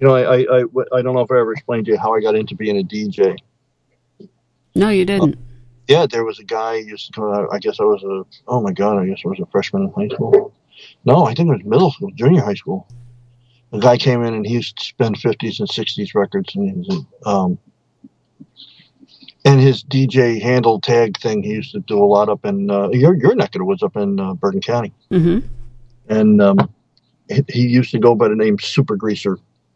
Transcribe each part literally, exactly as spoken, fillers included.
You know, I, I, I, I don't know if I ever explained to you how I got into being a D J. No, you didn't. Uh, yeah, there was a guy who used to come out. I guess I was a, oh my God, I guess I was a freshman in high school. No, I think it was middle school, junior high school. A guy came in and he used to spin fifties and sixties records. And he was, um, and his D J handle tag thing, he used to do a lot up in, uh, your, your neck of the woods up in uh, Bergen County. Mm-hmm. And um, he, he used to go by the name Super Greaser.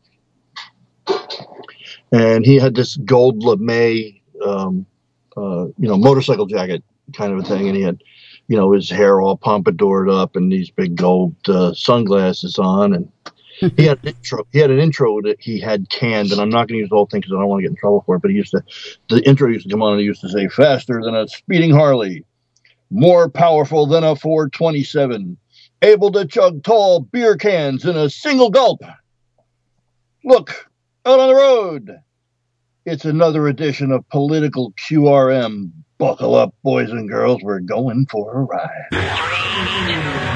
And he had this gold lame, um, uh, you know, motorcycle jacket kind of a thing. And he had, you know, his hair all pompadoured up and these big gold uh, sunglasses on. And he had an intro. He had an intro that he had canned, and I'm not going to use the whole thing because I don't want to get in trouble for it. But he used to, the intro used to come on and he used to say, "Faster than a speeding Harley, more powerful than a Ford twenty-seven, able to chug tall beer cans in a single gulp. Look out on the road. It's another edition of Political Q R M. Buckle up, boys and girls. We're going for a ride."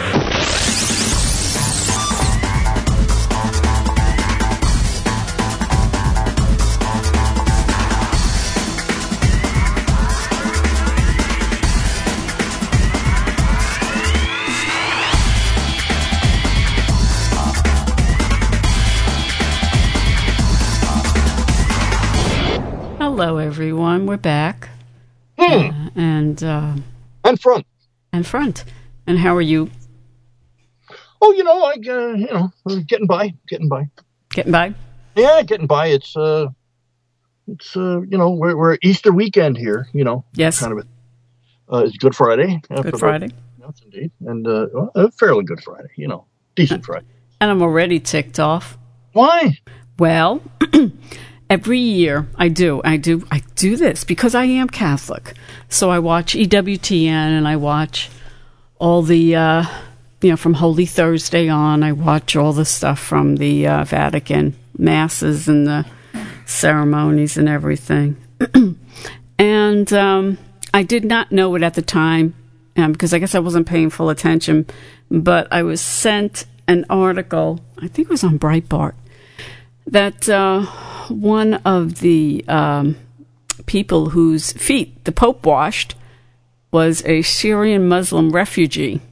Hello, everyone. We're back. Hmm. Uh, and uh, and front. And front. And how are you? Oh, you know, like uh, you know, getting by, getting by, getting by. Yeah, getting by. It's uh, it's uh, you know, we're we're Easter weekend here. You know, yes, kind of. A, uh, it's Good Friday. Good Friday. Yes, indeed, and uh, well, a fairly good Friday. You know, decent Friday. And I'm already ticked off. Why? Well. Every year I do, I do, I do this because I am Catholic. So I watch E W T N and I watch all the, uh, you know, from Holy Thursday on. I watch all the stuff from the uh, Vatican masses and the ceremonies and everything. and um, I did not know it at the time um, because I guess I wasn't paying full attention. But I was sent an article, I think it was on Breitbart, that uh, one of the um, people whose feet the Pope washed was a Syrian Muslim refugee.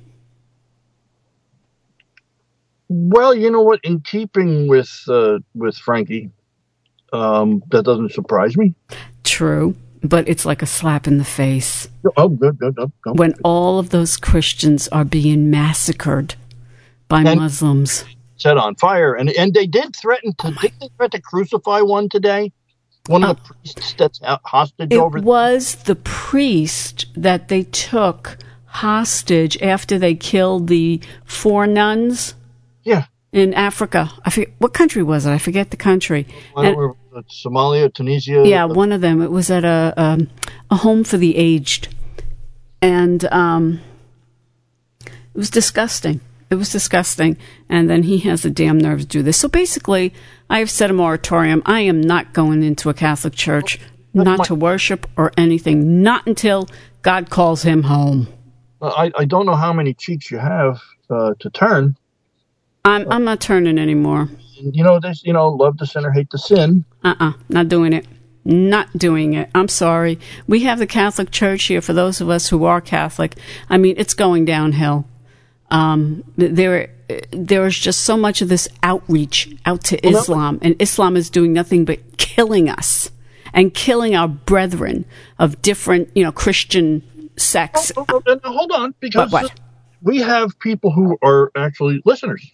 Well, you know what? In keeping with uh, with Frankie, um, that doesn't surprise me. True, but it's like a slap in the face. Oh, good, good, good. good. When all of those Christians are being massacred by and- Muslims. Set on fire, and and they did threaten to, oh did they threaten to crucify one today? One of uh, the priests that's hostage it over. It was the priest that they took hostage after they killed the four nuns. Yeah, in Africa. I forget what country was it. I forget the country. And, Somalia, Tunisia. Yeah, one of them. It was at a um, a home for the aged, and um, it was disgusting. It was disgusting. And then he has the damn nerve to do this. So basically, I have set a moratorium. I am not going into a Catholic church, not to worship or anything, not until God calls him home. I, I don't know how many cheeks you have uh, to turn. I'm I'm not turning anymore. You know, this, you know, love the sinner, hate the sin. Uh-uh, not doing it. Not doing it. I'm sorry. We have the Catholic Church here for those of us who are Catholic. I mean, it's going downhill. Um, there, there is just so much of this outreach out to well, Islam, and Islam is doing nothing but killing us and killing our brethren of different, you know, Christian sects. Oh, oh, oh, hold on, because what, what? we have people who are actually listeners,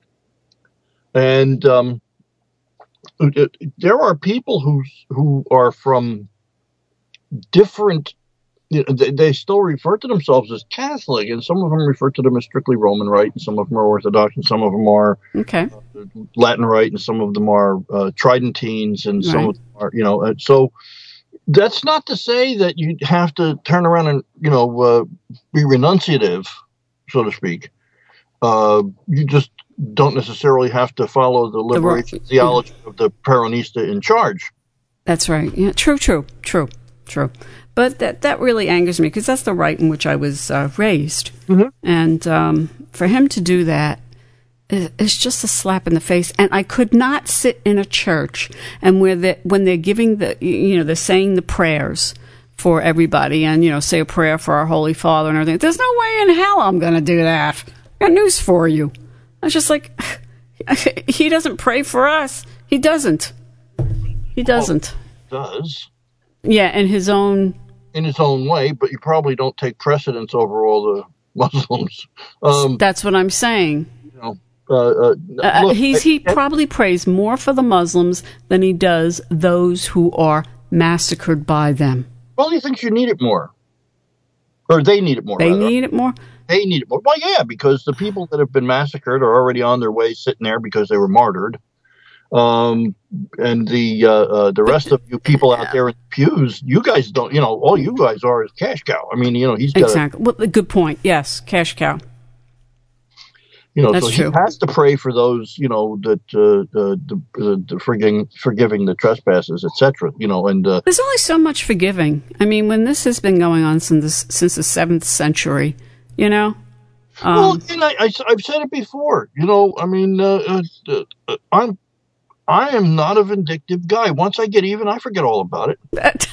and um, there are people who who are from different. You know, they, they still refer to themselves as Catholic, and some of them refer to them as strictly Roman Rite, and some of them are Orthodox, and some of them are okay. uh, Latin Rite, and some of them are uh, Tridentines, and right. some of them are, you know, uh, so that's not to say that you have to turn around and, you know, uh, be renunciative, so to speak. Uh, you just don't necessarily have to follow the liberation the, theology yeah. of the Peronista in charge. That's right. Yeah, true, true, true, true. But that, that really angers me because that's the rite in which I was uh, raised. Mm-hmm. And um, for him to do that it's just a slap in the face. And I could not sit in a church and where they, when they're giving the, you know, they're saying the prayers for everybody and, you know, say a prayer for our Holy Father and everything. There's no way in hell I'm going to do that. I got news for you. I was just like, he doesn't pray for us. He doesn't. He doesn't. Oh, does. Yeah, in his own... In his own way, but you probably don't take precedence over all the Muslims. Um, That's what I'm saying. You know, uh, uh, uh, look, he's, I, he I, probably prays more for the Muslims than he does those who are massacred by them. Well, he thinks you need it more. Or they need it more, They rather. need it more? They need it more. Well, yeah, because the people that have been massacred are already on their way sitting there because they were martyred. Um, and the uh, uh, the rest of you people out there in the pews, you guys don't, you know, all you guys are is cash cow. I mean, you know, he's got exactly. Well, a good point. Yes, cash cow. You know, That's so true. he has to pray for those, you know, that uh, uh, the, uh, the forgiving forgiving the trespasses, et cetera. You know, and uh, there's only so much forgiving. I mean, when this has been going on since the, since the seventh century, you know. Um, well, and I, I I've said it before. You know, I mean, uh, uh, uh, I'm. I am not a vindictive guy. Once I get even, I forget all about it. That,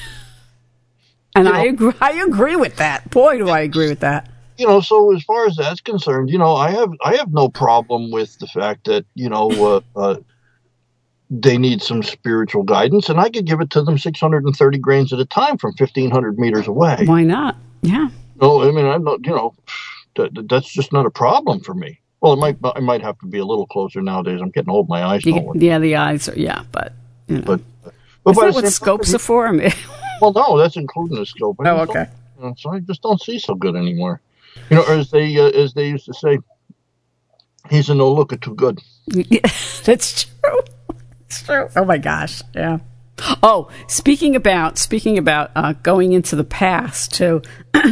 and you I know, agree. I agree with that. Boy, do I agree with that. You know, so as far as that's concerned, you know, I have I have no problem with the fact that you know uh, uh, they need some spiritual guidance, and I could give it to them six hundred thirty grains at a time from fifteen hundred meters away. Why not? Yeah. No, I mean, I'm not. You know, that, that's just not a problem for me. Well, it might. I might have to be a little closer nowadays. I'm getting old. My eyes don't work. Yeah, the eyes are. Yeah, but you know. But, but is that what scopes are for? I mean, well, no, that's including the scope. I oh, okay. You know, so I just don't see so good anymore. You know, as they uh, as they used to say, he's a no looker too good. Yeah, that's true. It's true. Oh my gosh. Yeah. Oh, speaking about speaking about uh, going into the past too,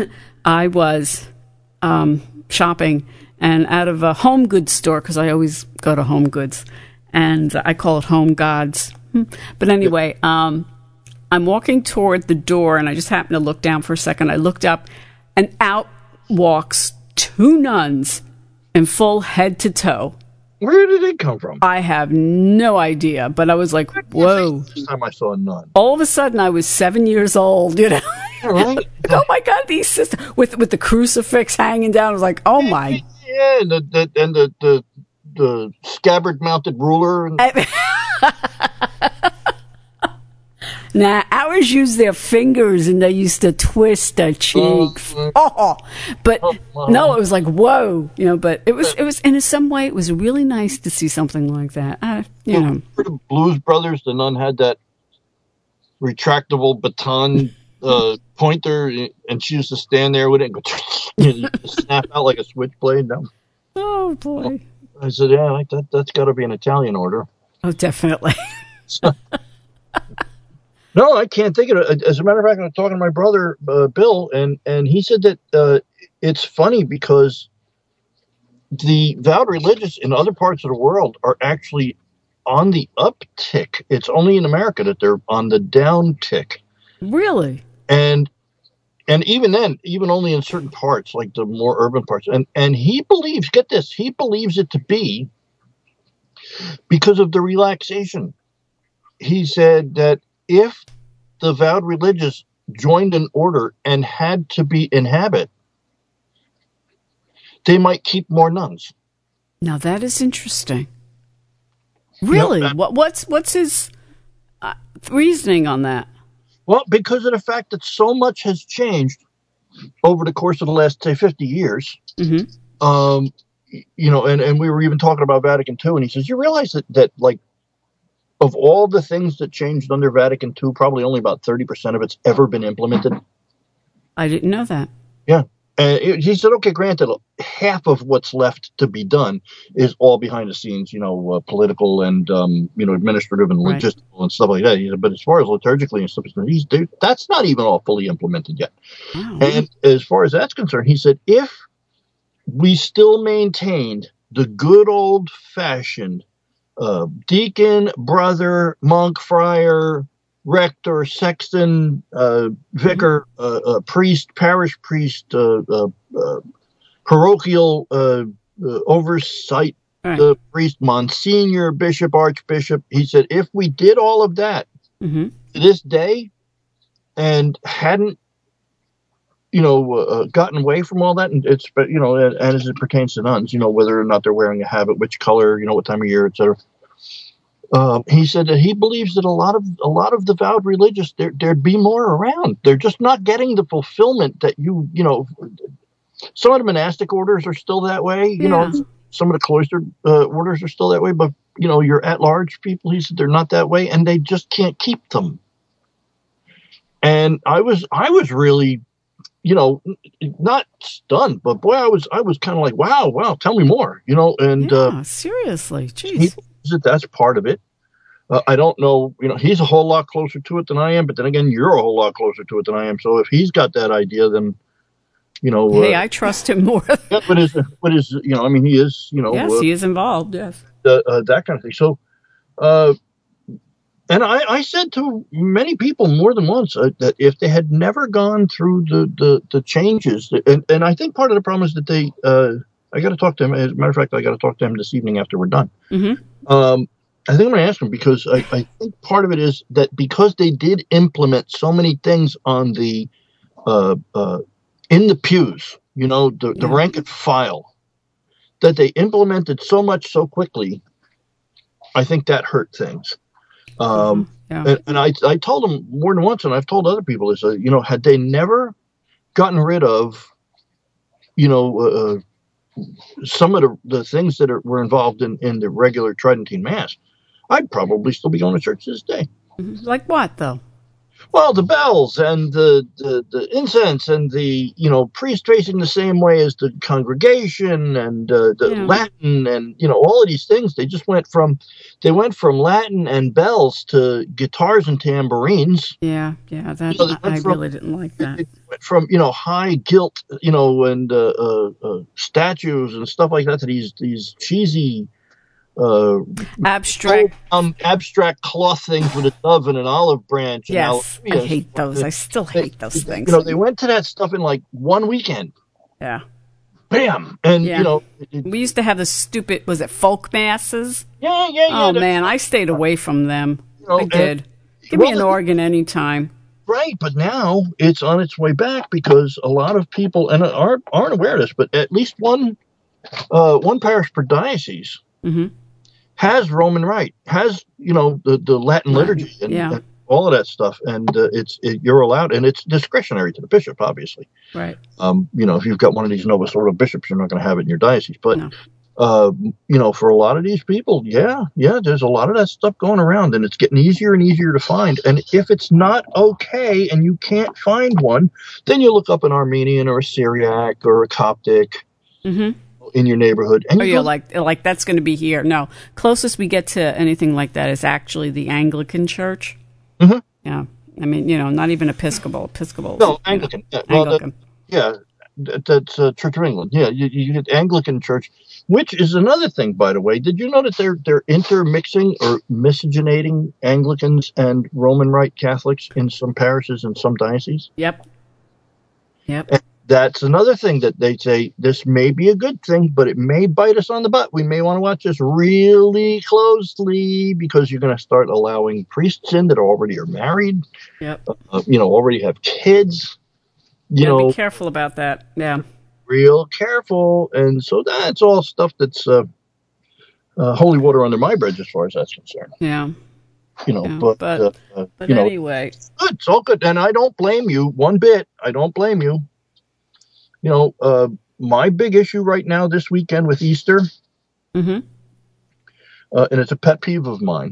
I was um, shopping. And out of a home goods store, because I always go to Home Goods, and I call it Home Gods. But anyway, um, I'm walking toward the door, and I just happened to look down for a second. I looked up, and out walks two nuns in full head to toe. Where did it come from? I have no idea, but I was like, whoa. This time I saw a nun. All of a sudden, I was seven years old, you know. Right. Oh, my God, these sisters, with, with the crucifix hanging down. I was like, oh, my Yeah, and the, the and the the, the scabbard mounted ruler. And... Now, ours used their fingers and they used to twist their cheeks. Uh, oh, but uh, uh, no, it was like whoa, you know. But it was, it was, and in some way, it was really nice to see something like that. Uh, you well, know, for the Blues Brothers, the nun had that retractable baton uh, pointer, and she used to stand there with it and go you know, snap out like a switchblade. No. Oh boy! I said, yeah, that that's got to be an Italian order. Oh, definitely. No, I can't think of it. As a matter of fact, I was talking to my brother, uh, Bill, and, and he said that uh, it's funny because the vowed religious in other parts of the world are actually on the uptick. It's only in America that they're on the downtick. Really? And and even then, even only in certain parts, like the more urban parts. And, and he believes, get this, he believes it to be because of the relaxation. He said that if the vowed religious joined an order and had to be in habit, they might keep more nuns. Now that is interesting. Really? No, what, what's what's his uh, reasoning on that? Well, because of the fact that so much has changed over the course of the last, say, fifty years. Mm-hmm. Um, you know, and, and we were even talking about Vatican two, and he says, you realize that, that like, of all the things that changed under Vatican two, probably only about thirty percent of it's ever been implemented. I didn't know that. Yeah. And it, he said, okay, granted, half of what's left to be done is all behind the scenes, you know, uh, political and, um, you know, administrative and right. logistical and stuff like that. He said, but as far as liturgically and stuff, he's, that's not even all fully implemented yet. Wow. And as far as that's concerned, he said, if we still maintained the good old-fashioned Uh, deacon, brother, monk, friar, rector, sexton, uh, vicar, uh, uh, priest, parish priest, uh, uh, uh, parochial uh, uh, oversight Right. the priest, Monsignor, Bishop, Archbishop. He said, if we did all of that Mm-hmm. to this day and hadn't, you know, uh, gotten away from all that, and it's, you know, and, and as it pertains to nuns, you know, whether or not they're wearing a habit, which color, you know, what time of year, et cetera. Um, he said that he believes that a lot of a lot of the vowed religious, there, there'd be more around. They're just not getting the fulfillment that you, you know, some of the monastic orders are still that way. You Yeah. know, some of the cloistered uh, orders are still that way. But, you know, your at-large people, he said, they're not that way, and they just can't keep them. And I was I was really, you know, not stunned, but boy, I was I was kind of like, wow, wow, tell me more, you know. And Yeah, uh, seriously. Jeez. he believes that that's part of it. Uh, I don't know, you know, he's a whole lot closer to it than I am, but then again, you're a whole lot closer to it than I am. So if he's got that idea, then, you know, Hey, uh, I trust him more. yeah, what is, what is, you know, I mean, he is, you know, Yes, uh, he is involved. Yes. uh, uh, that kind of thing. So, uh, and I, I said to many people more than once uh, that if they had never gone through the, the, the changes, and, and I think part of the problem is that they, uh, I got to talk to him. As a matter of fact, I got to talk to him this evening after we're done. Mm-hmm. Um, I think I'm going to ask him because I, I think part of it is that because they did implement so many things on the, uh, uh, in the pews, you know, the, Yeah. the rank and file, that they implemented so much so quickly, I think that hurt things. Um, Yeah. and, and I, I told him more than once, and I've told other people this, uh, you know, had they never gotten rid of, you know, uh, some of the, the things that are, were involved in, in the regular Tridentine Mass, I'd probably still be going to church to this day. Mhm. Like what, though? Well, the bells and the, the, the incense and the, you know, priest facing the same way as the congregation and uh, the Yeah. Latin and, you know, all of these things. They just went from, they went from Latin and bells to guitars and tambourines. Yeah, yeah. That You know, they I, went I from- really didn't like that. They went from, you know, high gilt, you know, and uh, uh, uh, statues and stuff like that to these, these cheesy, uh, Abstract. um, abstract cloth things with a dove and an olive branch. And Yes, I hallelujah. hate those. I still They- hate those You things. know, they went to that stuff in like one weekend. Yeah. Bam! And, Yeah. you know, it, it- We used to have the stupid, was it folk masses? yeah, yeah, yeah. Oh, that- man, I stayed away from them. You know, I and- did. Give me well, an organ anytime. Right, but now it's on its way back because a lot of people and aren't aren't aware of this, but at least one uh, one parish per diocese Mm-hmm. has Roman Rite, has, you know, the, the Latin liturgy and, Yeah. and all of that stuff, and uh, it's it, you're allowed, and it's discretionary to the bishop, obviously. Right. Um, you know, if you've got one of these Novus Ordo bishops, you're not going to have it in your diocese. But, No. uh, you know, for a lot of these people, yeah, yeah, there's a lot of that stuff going around, and it's getting easier and easier to find. And if it's not okay and you can't find one, then you look up an Armenian or a Syriac or a Coptic Mm-hmm. in your neighborhood. And Oh, you yeah, go, like like that's going to be here. No, closest we get to anything like that is actually the Anglican Church. Mhm. Yeah, I mean, you know, not even Episcopal. Episcopal. no, you know, Anglican. Yeah, well, that- Anglican. yeah, that, that's uh, Church of England. Yeah, you, you get Anglican Church, which is another thing, by the way. Did you know that they're they're intermixing or miscegenating Anglicans and Roman Rite Catholics in some parishes and some dioceses? Yep. Yep. That's another thing that they say this may be a good thing, but it may bite us on the butt. We may want to watch this really closely because you're going to start allowing priests in that already are married, Yep. uh, you know, already have kids. You Gotta know, be careful about that. Yeah. real careful. And so that's all stuff that's uh, uh, holy water under my bridge as far as that's concerned. Yeah. You know, Yeah, but, but- uh, uh, But you know, anyway, good. It's all good. And I don't blame you one bit. I don't blame you. You know, uh, my big issue right now this weekend with Easter, mm-hmm. uh, and it's a pet peeve of mine.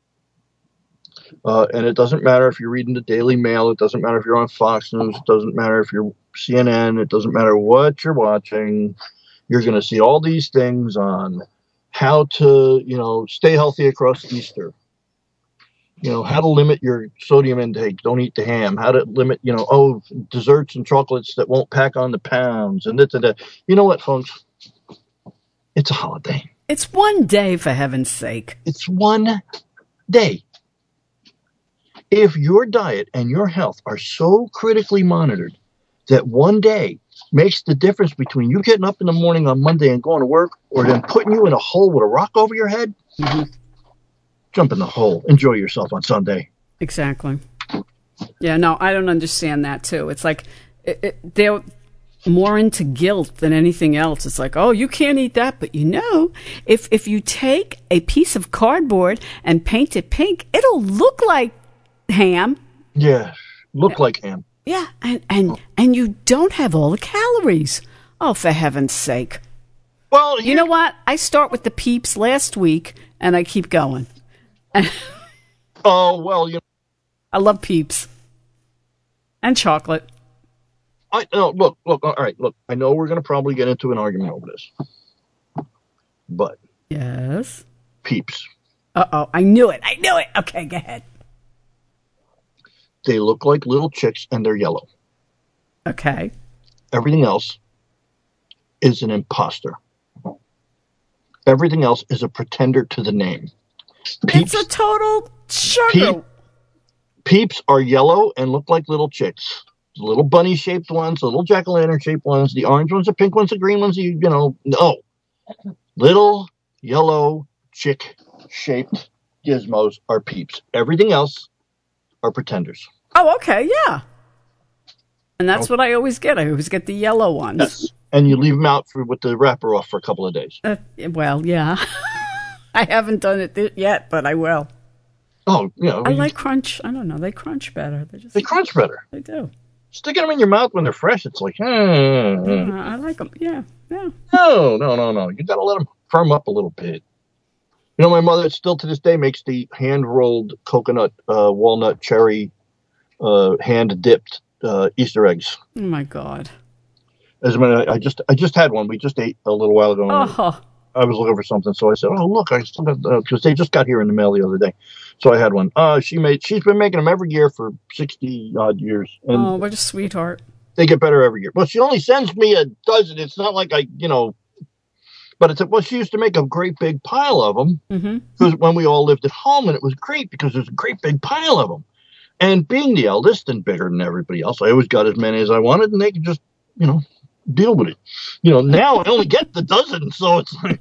Uh, and it doesn't matter if you're reading the Daily Mail. It doesn't matter if you're on Fox News. It doesn't matter if you're C N N. It doesn't matter what you're watching. You're going to see all these things on how to, you know, stay healthy across Easter. You know, how to limit your sodium intake. Don't eat the ham. How to limit, you know, oh, desserts and chocolates that won't pack on the pounds. And that, that, that. You know what, folks? It's a holiday. It's one day, for heaven's sake. It's one day. If your diet and your health are so critically monitored that one day makes the difference between you getting up in the morning on Monday and going to work or then putting you in a hole with a rock over your head. Mm-hmm. Jump in the hole. Enjoy yourself on Sunday. Exactly. Yeah, no, I don't understand that, too. It's like it, it, they're more into guilt than anything else. It's like, oh, you can't eat that. But, you know, if if you take a piece of cardboard and paint it pink, it'll look like ham. Yeah, look yeah. like ham. Yeah, and, and, and you don't have all the calories. Oh, for heaven's sake. Well, you know what? I start with the Peeps last week, and I keep going. Oh, well, you know. I love Peeps. And chocolate. I no, look, look, all right, look. I know we're going to probably get into an argument over this. But. Yes. Peeps. Uh-oh, I knew it. I knew it. Okay, go ahead. They look like little chicks, and they're yellow. Okay. Everything else is an imposter. Everything else is a pretender to the name. Peeps, it's a total sugar. Peep, Peeps are yellow and look like little chicks. The little bunny-shaped ones, the little jack-o'-lantern-shaped ones, the orange ones, the pink ones, the green ones, you, you know, no. Little, yellow, chick-shaped gizmos are Peeps. Everything else are pretenders. Oh, okay, yeah. And that's okay. What I always get. I always get the yellow ones. Yes. And you leave them out for, with the wrapper off for a couple of days. Uh, well, yeah. I haven't done it th- yet, but I will. Oh, you know. I like crunch. I don't know. They crunch better. They just They crunch better. They do. Sticking them in your mouth when they're fresh, it's like, eh. Uh, I like them. Yeah, yeah. No, no, no, no. You got to let them firm up a little bit. You know, my mother still to this day makes the hand-rolled coconut, uh, walnut, cherry, uh, hand-dipped uh, Easter eggs. Oh, my God. As a matter, I just, I just had one. We just ate a little while ago. Oh. I was looking for something, so I said, "Oh, look, I still got because uh, they just got here in the mail the other day." So I had one. Uh, she made. She's been making them every year for sixty odd years. And oh, what a sweetheart! They get better every year. Well, she only sends me a dozen. It's not like I, you know, but it's a, well, she used to make a great big pile of them because mm-hmm. when we all lived at home, and it was great because there's a great big pile of them. And being the eldest and bigger than everybody else, I always got as many as I wanted, and they could just, you know, deal with it. You know, now I only get the dozen, so it's like.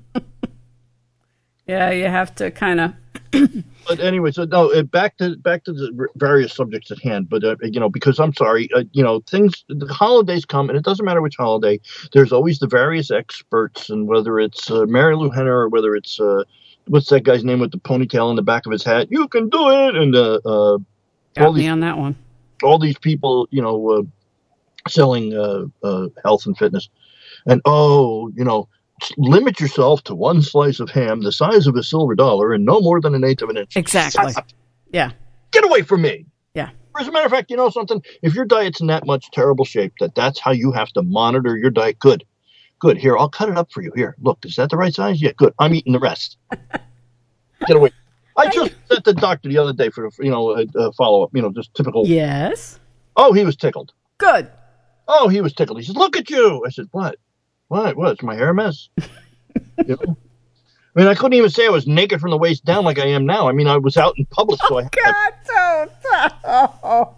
Yeah, you have to kind of. But anyway, so no, back to back to the various subjects at hand. But uh, you know, because I'm sorry, uh, you know, things. The holidays come, and it doesn't matter which holiday. There's always the various experts, and whether it's uh, Mary Lou Henner or whether it's uh, what's that guy's name with the ponytail in the back of his hat? You can do it, and uh, uh, got all me these, on that one. All these people, you know, uh, selling uh, uh, health and fitness, and oh, you know. Limit yourself to one slice of ham the size of a silver dollar and no more than an eighth of an inch. Exactly. Yeah. Get away from me. Yeah. As a matter of fact, you know something? If your diet's in that much terrible shape that that's how you have to monitor your diet, good. Good. Here, I'll cut it up for you. Here, look, is that the right size? Yeah, good. I'm eating the rest. Get away. I just sent the doctor the other day for, you know, a, a follow-up, you know, just typical. Yes. Oh, he was tickled. Good. Oh, he was tickled. He said, look at you. I said, what? What? What? Is my hair a mess? You know? I mean, I couldn't even say I was naked from the waist down like I am now. I mean, I was out in public, so oh, I had God, don't. Oh.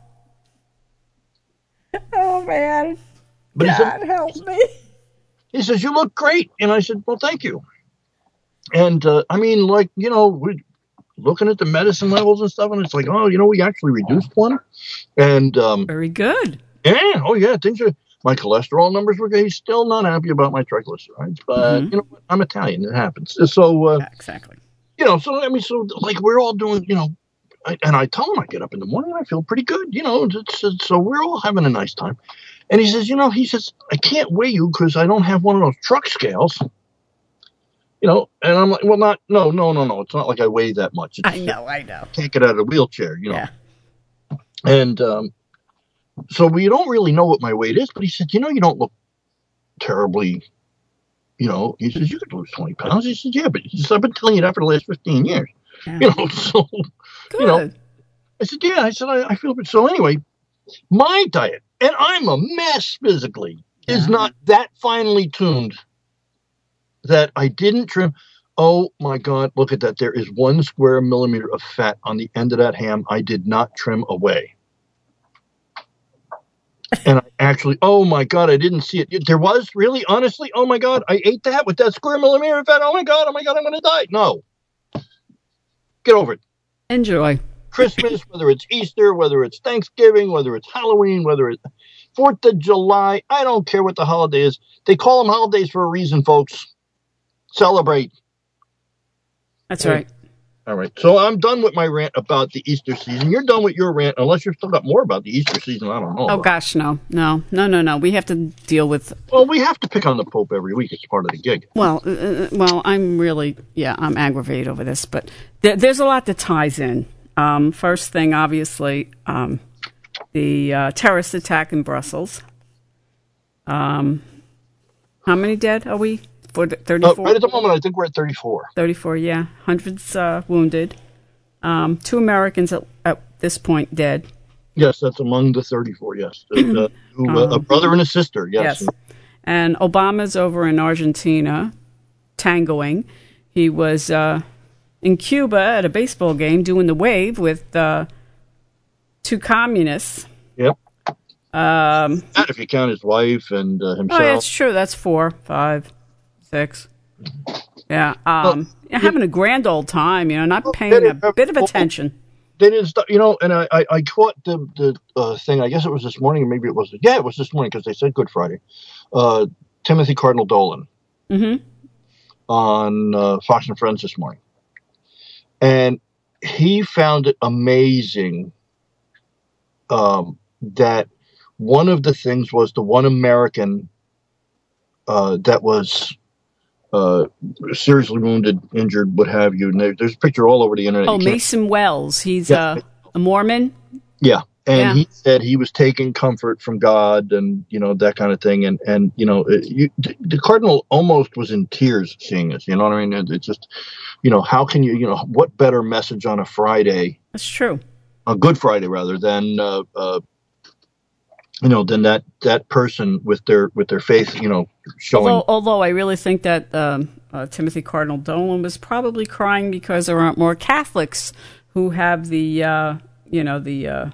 oh, man. But God, he said, help me. He says, you look great. And I said, well, thank you. And, uh, I mean, like, you know, we're looking at the medicine levels and stuff, and it's like, oh, you know, we actually reduced one. And um, very good. Yeah. Oh, yeah. Things are. My cholesterol numbers were good. He's still not happy about my triglycerides, but mm-hmm. you know, I'm Italian. It happens. So, uh, yeah, exactly. You know, so I mean, so like we're all doing, you know, I, and I tell him I get up in the morning and I feel pretty good. You know, it's, it's, so we're all having a nice time. And he says, you know, he says, I can't weigh you because I don't have one of those truck scales. You know, and I'm like, well, not, no, no, no, no. It's not like I weigh that much. It's, I know, I know. Can't get out of the wheelchair, you know. Yeah. And, um, so we don't really know what my weight is, but he said, you know, you don't look terribly, you know, he says, you could lose twenty pounds. He said, yeah, but he says, I've been telling you that for the last fifteen years, yeah. You know, so, good. You know, I said, yeah, I said, I, I feel good. So anyway, my diet, and I'm a mess physically, yeah. is not that finely tuned that I didn't trim. Oh my God, look at that. There is one square millimeter of fat on the end of that ham I did not trim away. And I actually, oh my God, I didn't see it. There was really, honestly, oh my God, I ate that with that square millimeter fat. Oh my God, oh my God, I'm going to die. No, get over it. Enjoy. Christmas, whether it's Easter, whether it's Thanksgiving, whether it's Halloween, whether it's Fourth of July, I don't care what the holiday is. They call them holidays for a reason, folks. Celebrate. That's right. All right. So I'm done with my rant about the Easter season. You're done with your rant, unless you've still got more about the Easter season. I don't know. Oh, gosh, no. No, no, no, no. We have to deal with... Well, we have to pick on the Pope every week. It's part of the gig. Well, uh, well, I'm really, yeah, I'm aggravated over this, but there, there's a lot that ties in. Um, first thing, obviously, um, the uh, terrorist attack in Brussels. Um, how many dead are we? For thirty-four? Uh, right at the moment, I think we're at thirty-four. thirty-four, yeah. Hundreds uh, wounded. Um, two Americans at, at this point dead. Yes, that's among the thirty-four, yes. Uh, uh, um, a brother and a sister, yes. Yes. And Obama's over in Argentina, tangoing. He was uh, in Cuba at a baseball game doing the wave with uh, two communists. Yep. Um, Not if you count his wife and uh, himself. Oh, yeah, it's true. That's four, five, six. Yeah. Um, well, having a grand old time, you know, not paying a bit of attention. They didn't stop, you know, and I, I, I caught the, the uh, thing, I guess it was this morning, or maybe it was, yeah, it was this morning, because they said Good Friday. Uh, Timothy Cardinal Dolan mm-hmm. on uh, Fox and Friends this morning. And he found it amazing um, that one of the things was the one American uh, that was uh, seriously wounded, injured, what have you. And there, there's a picture all over the internet. Oh, Mason Wells. He's yeah. uh, a Mormon. Yeah. And yeah. he said he was taking comfort from God and, you know, that kind of thing. And, and you know, it, you, the Cardinal almost was in tears seeing this. You know what I mean? It, it's just, you know, how can you, you know, what better message on a Friday? That's true. A Good Friday, rather, than, uh, uh, you know, than that, that person with their with their faith, you know, showing. Although, although I really think that um, uh, Timothy Cardinal Dolan was probably crying because there aren't more Catholics who have the, uh, you know, the uh,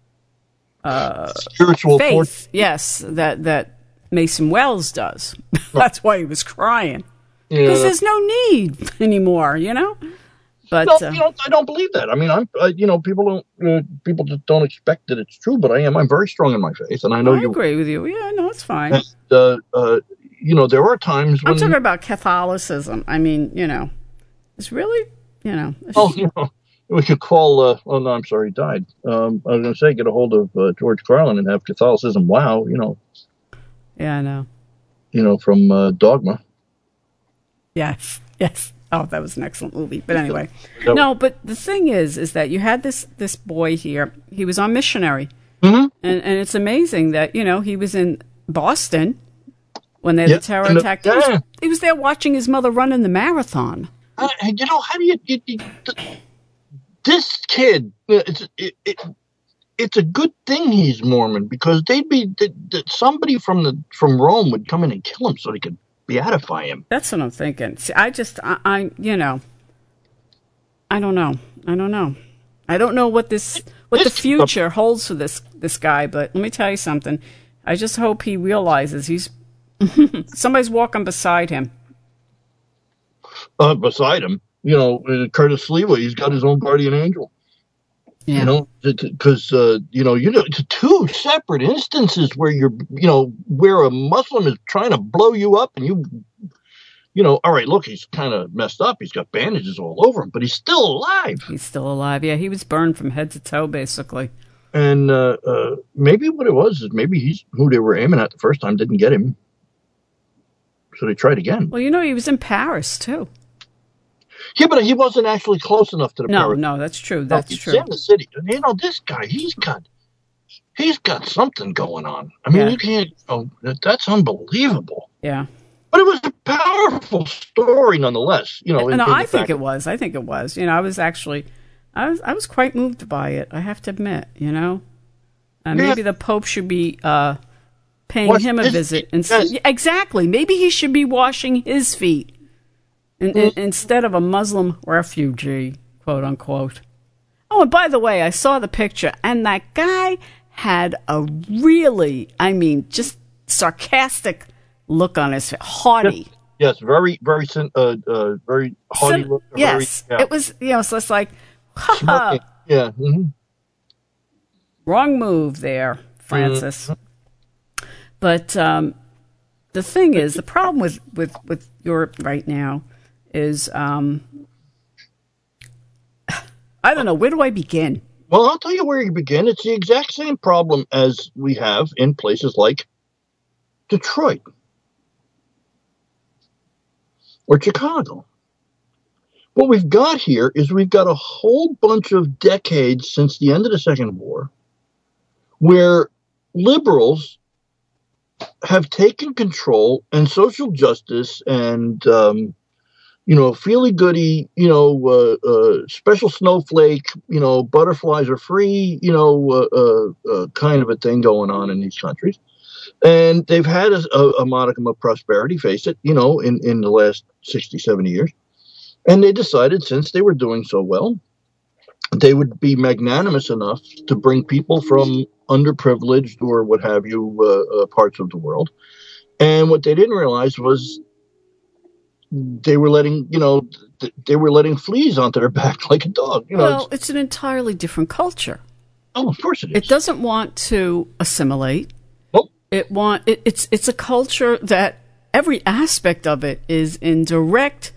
uh, spiritual faith. Force. Yes, that that Mason Wells does. That's why he was crying. Yeah. Because there's no need anymore, you know. But no, uh, you know, I don't believe that. I mean, I'm, uh, you know, people don't, uh, people just don't expect that it's true. But I am. I'm very strong in my faith, and I know I you. agree with you. Yeah, no, it's fine. And, uh, uh, you know, there are times when I'm talking about Catholicism. I mean, you know, it's really, you know. Oh, you know, we could call. Uh, oh no, I'm sorry, he died. Um, I was going to say, get a hold of uh, George Carlin and have Catholicism. Wow, you know. Yeah, I know. You know, from uh, Dogma. Yes. Yes. Oh, that was an excellent movie. But anyway, no. But the thing is, is that you had this this boy here. He was on missionary, mm-hmm. and and it's amazing that you know he was in Boston when they had yeah. the terror the, attack. Yeah. He, was, he was there watching his mother run in the marathon. Uh, you know, how do you? you, you this kid, it's it, it, it's a good thing he's Mormon, because they'd be that somebody from the from Rome would come in and kill him so they could beatify him. That's what I'm thinking. See, I just, I, I, you know, I don't know. I don't know. I don't know what this, what this, the future uh, holds for this this guy. But let me tell you something. I just hope he realizes he's somebody's walking beside him. Uh, beside him, you know, uh, Curtis Lewa, he's got his own guardian angel. Yeah. You know, because, uh, you know, you know, it's two separate instances where you're, you know, where a Muslim is trying to blow you up and you, you know, all right, look, he's kind of messed up. He's got bandages all over him, but he's still alive. He's still alive. Yeah, he was burned from head to toe, basically. And uh, uh, maybe what it was is maybe he's who they were aiming at the first time didn't get him. So they tried again. Well, you know, he was in Paris, too. Yeah, but he wasn't actually close enough to the No, Paris. no, that's true. That's no, true. He's in the city. You know, this guy, he's got, he's got something going on. I mean, yeah. you can't, oh, that's unbelievable. Yeah. But it was a powerful story nonetheless. You know, no, in, no in I think fact. it was. I think it was. You know, I was actually, I was, I was quite moved by it. I have to admit, you know, and yeah. maybe the Pope should be uh, paying What him a is, visit. Yes. And, exactly. Maybe he should be washing his feet. In, in, instead of a Muslim refugee, quote unquote. Oh, and by the way, I saw the picture, and that guy had a really, I mean, just sarcastic look on his face, haughty. Yes, yes very, very, uh, uh, very haughty Sim- look. yes, very, yeah. it was, you know, so it's like, ha Smirking. Yeah. Mm-hmm. Wrong move there, Francis. Mm-hmm. But um, the thing is, the problem with, with, with Europe right now is, um, I don't know, where do I begin? Well, I'll tell you where you begin. It's the exact same problem as we have in places like Detroit or Chicago. What we've got here is we've got a whole bunch of decades since the end of the Second War where liberals have taken control, and social justice and, um, you know, feely-goody, you know, uh, uh, special snowflake, you know, butterflies are free, you know, uh, uh, uh, kind of a thing going on in these countries. And they've had a, a modicum of prosperity, face it, you know, in, in the last sixty, seventy years. And they decided, since they were doing so well, they would be magnanimous enough to bring people from underprivileged or what have you uh, uh, parts of the world. And what they didn't realize was they were letting, you know, th- they were letting fleas onto their back like a dog. You know, well, it's, it's an entirely different culture. Oh, of course it is. It doesn't want to assimilate. Nope. It want it, it's it's a culture that every aspect of it is in direct.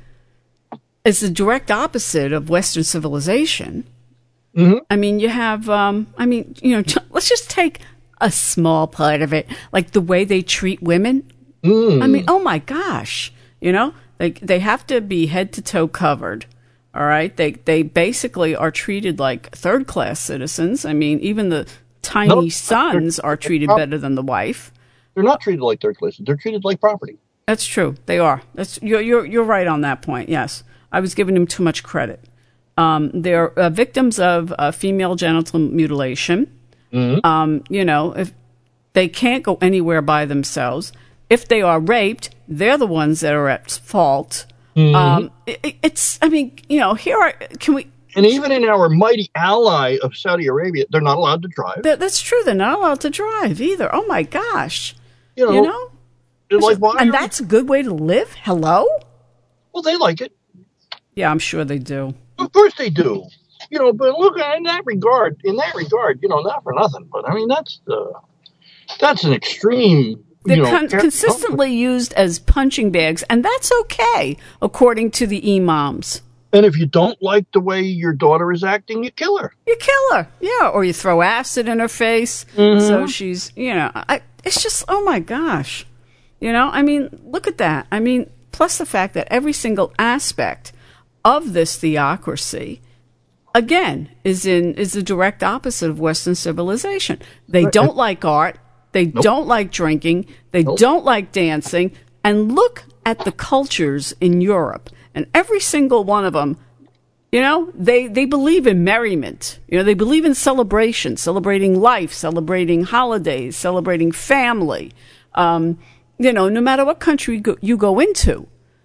It's the direct opposite of Western civilization. Mm-hmm. I mean, you have. Um, I mean, you know, let's just take a small part of it, like the way they treat women. Mm. I mean, oh my gosh, you know, they they have to be head to toe covered. All right, they they basically are treated like third class citizens. I mean, even the tiny Nope. sons are treated better than the wife. They're not treated like third class. They're treated like property. That's true. They are. That's you're you're you're right on that point. Yes, I was giving them too much credit. Um, they're uh, victims of uh, female genital mutilation. Mm-hmm. Um, you know, if they can't go anywhere by themselves, if they are raped, they're the ones that are at fault. Mm-hmm. Um, it, it's, I mean, you know, here are, can we... And even in our mighty ally of Saudi Arabia, they're not allowed to drive. That, that's true. They're not allowed to drive either. Oh, my gosh. You know? You know? Like, why and are that's we... a good way to live? Hello? Well, they like it. Yeah, I'm sure they do. Of course they do. You know, but look, in that regard, in that regard, you know, not for nothing, but I mean, that's uh, that's an extreme... They're you know, con- consistently used as punching bags, and that's okay, according to the imams. And if you don't like the way your daughter is acting, you kill her. You kill her, yeah, or you throw acid in her face, mm-hmm. so she's, you know, I, it's just, oh my gosh. You know, I mean, look at that. I mean, plus the fact that every single aspect of this theocracy, again, is in is the direct opposite of Western civilization. They don't like art. They nope. don't like drinking. They nope. don't like dancing. And look at the cultures in Europe. And every single one of them, you know, they, they believe in merriment. You know, they believe in celebration, celebrating life, celebrating holidays, celebrating family. Um, you know, no matter what country you go, you go into.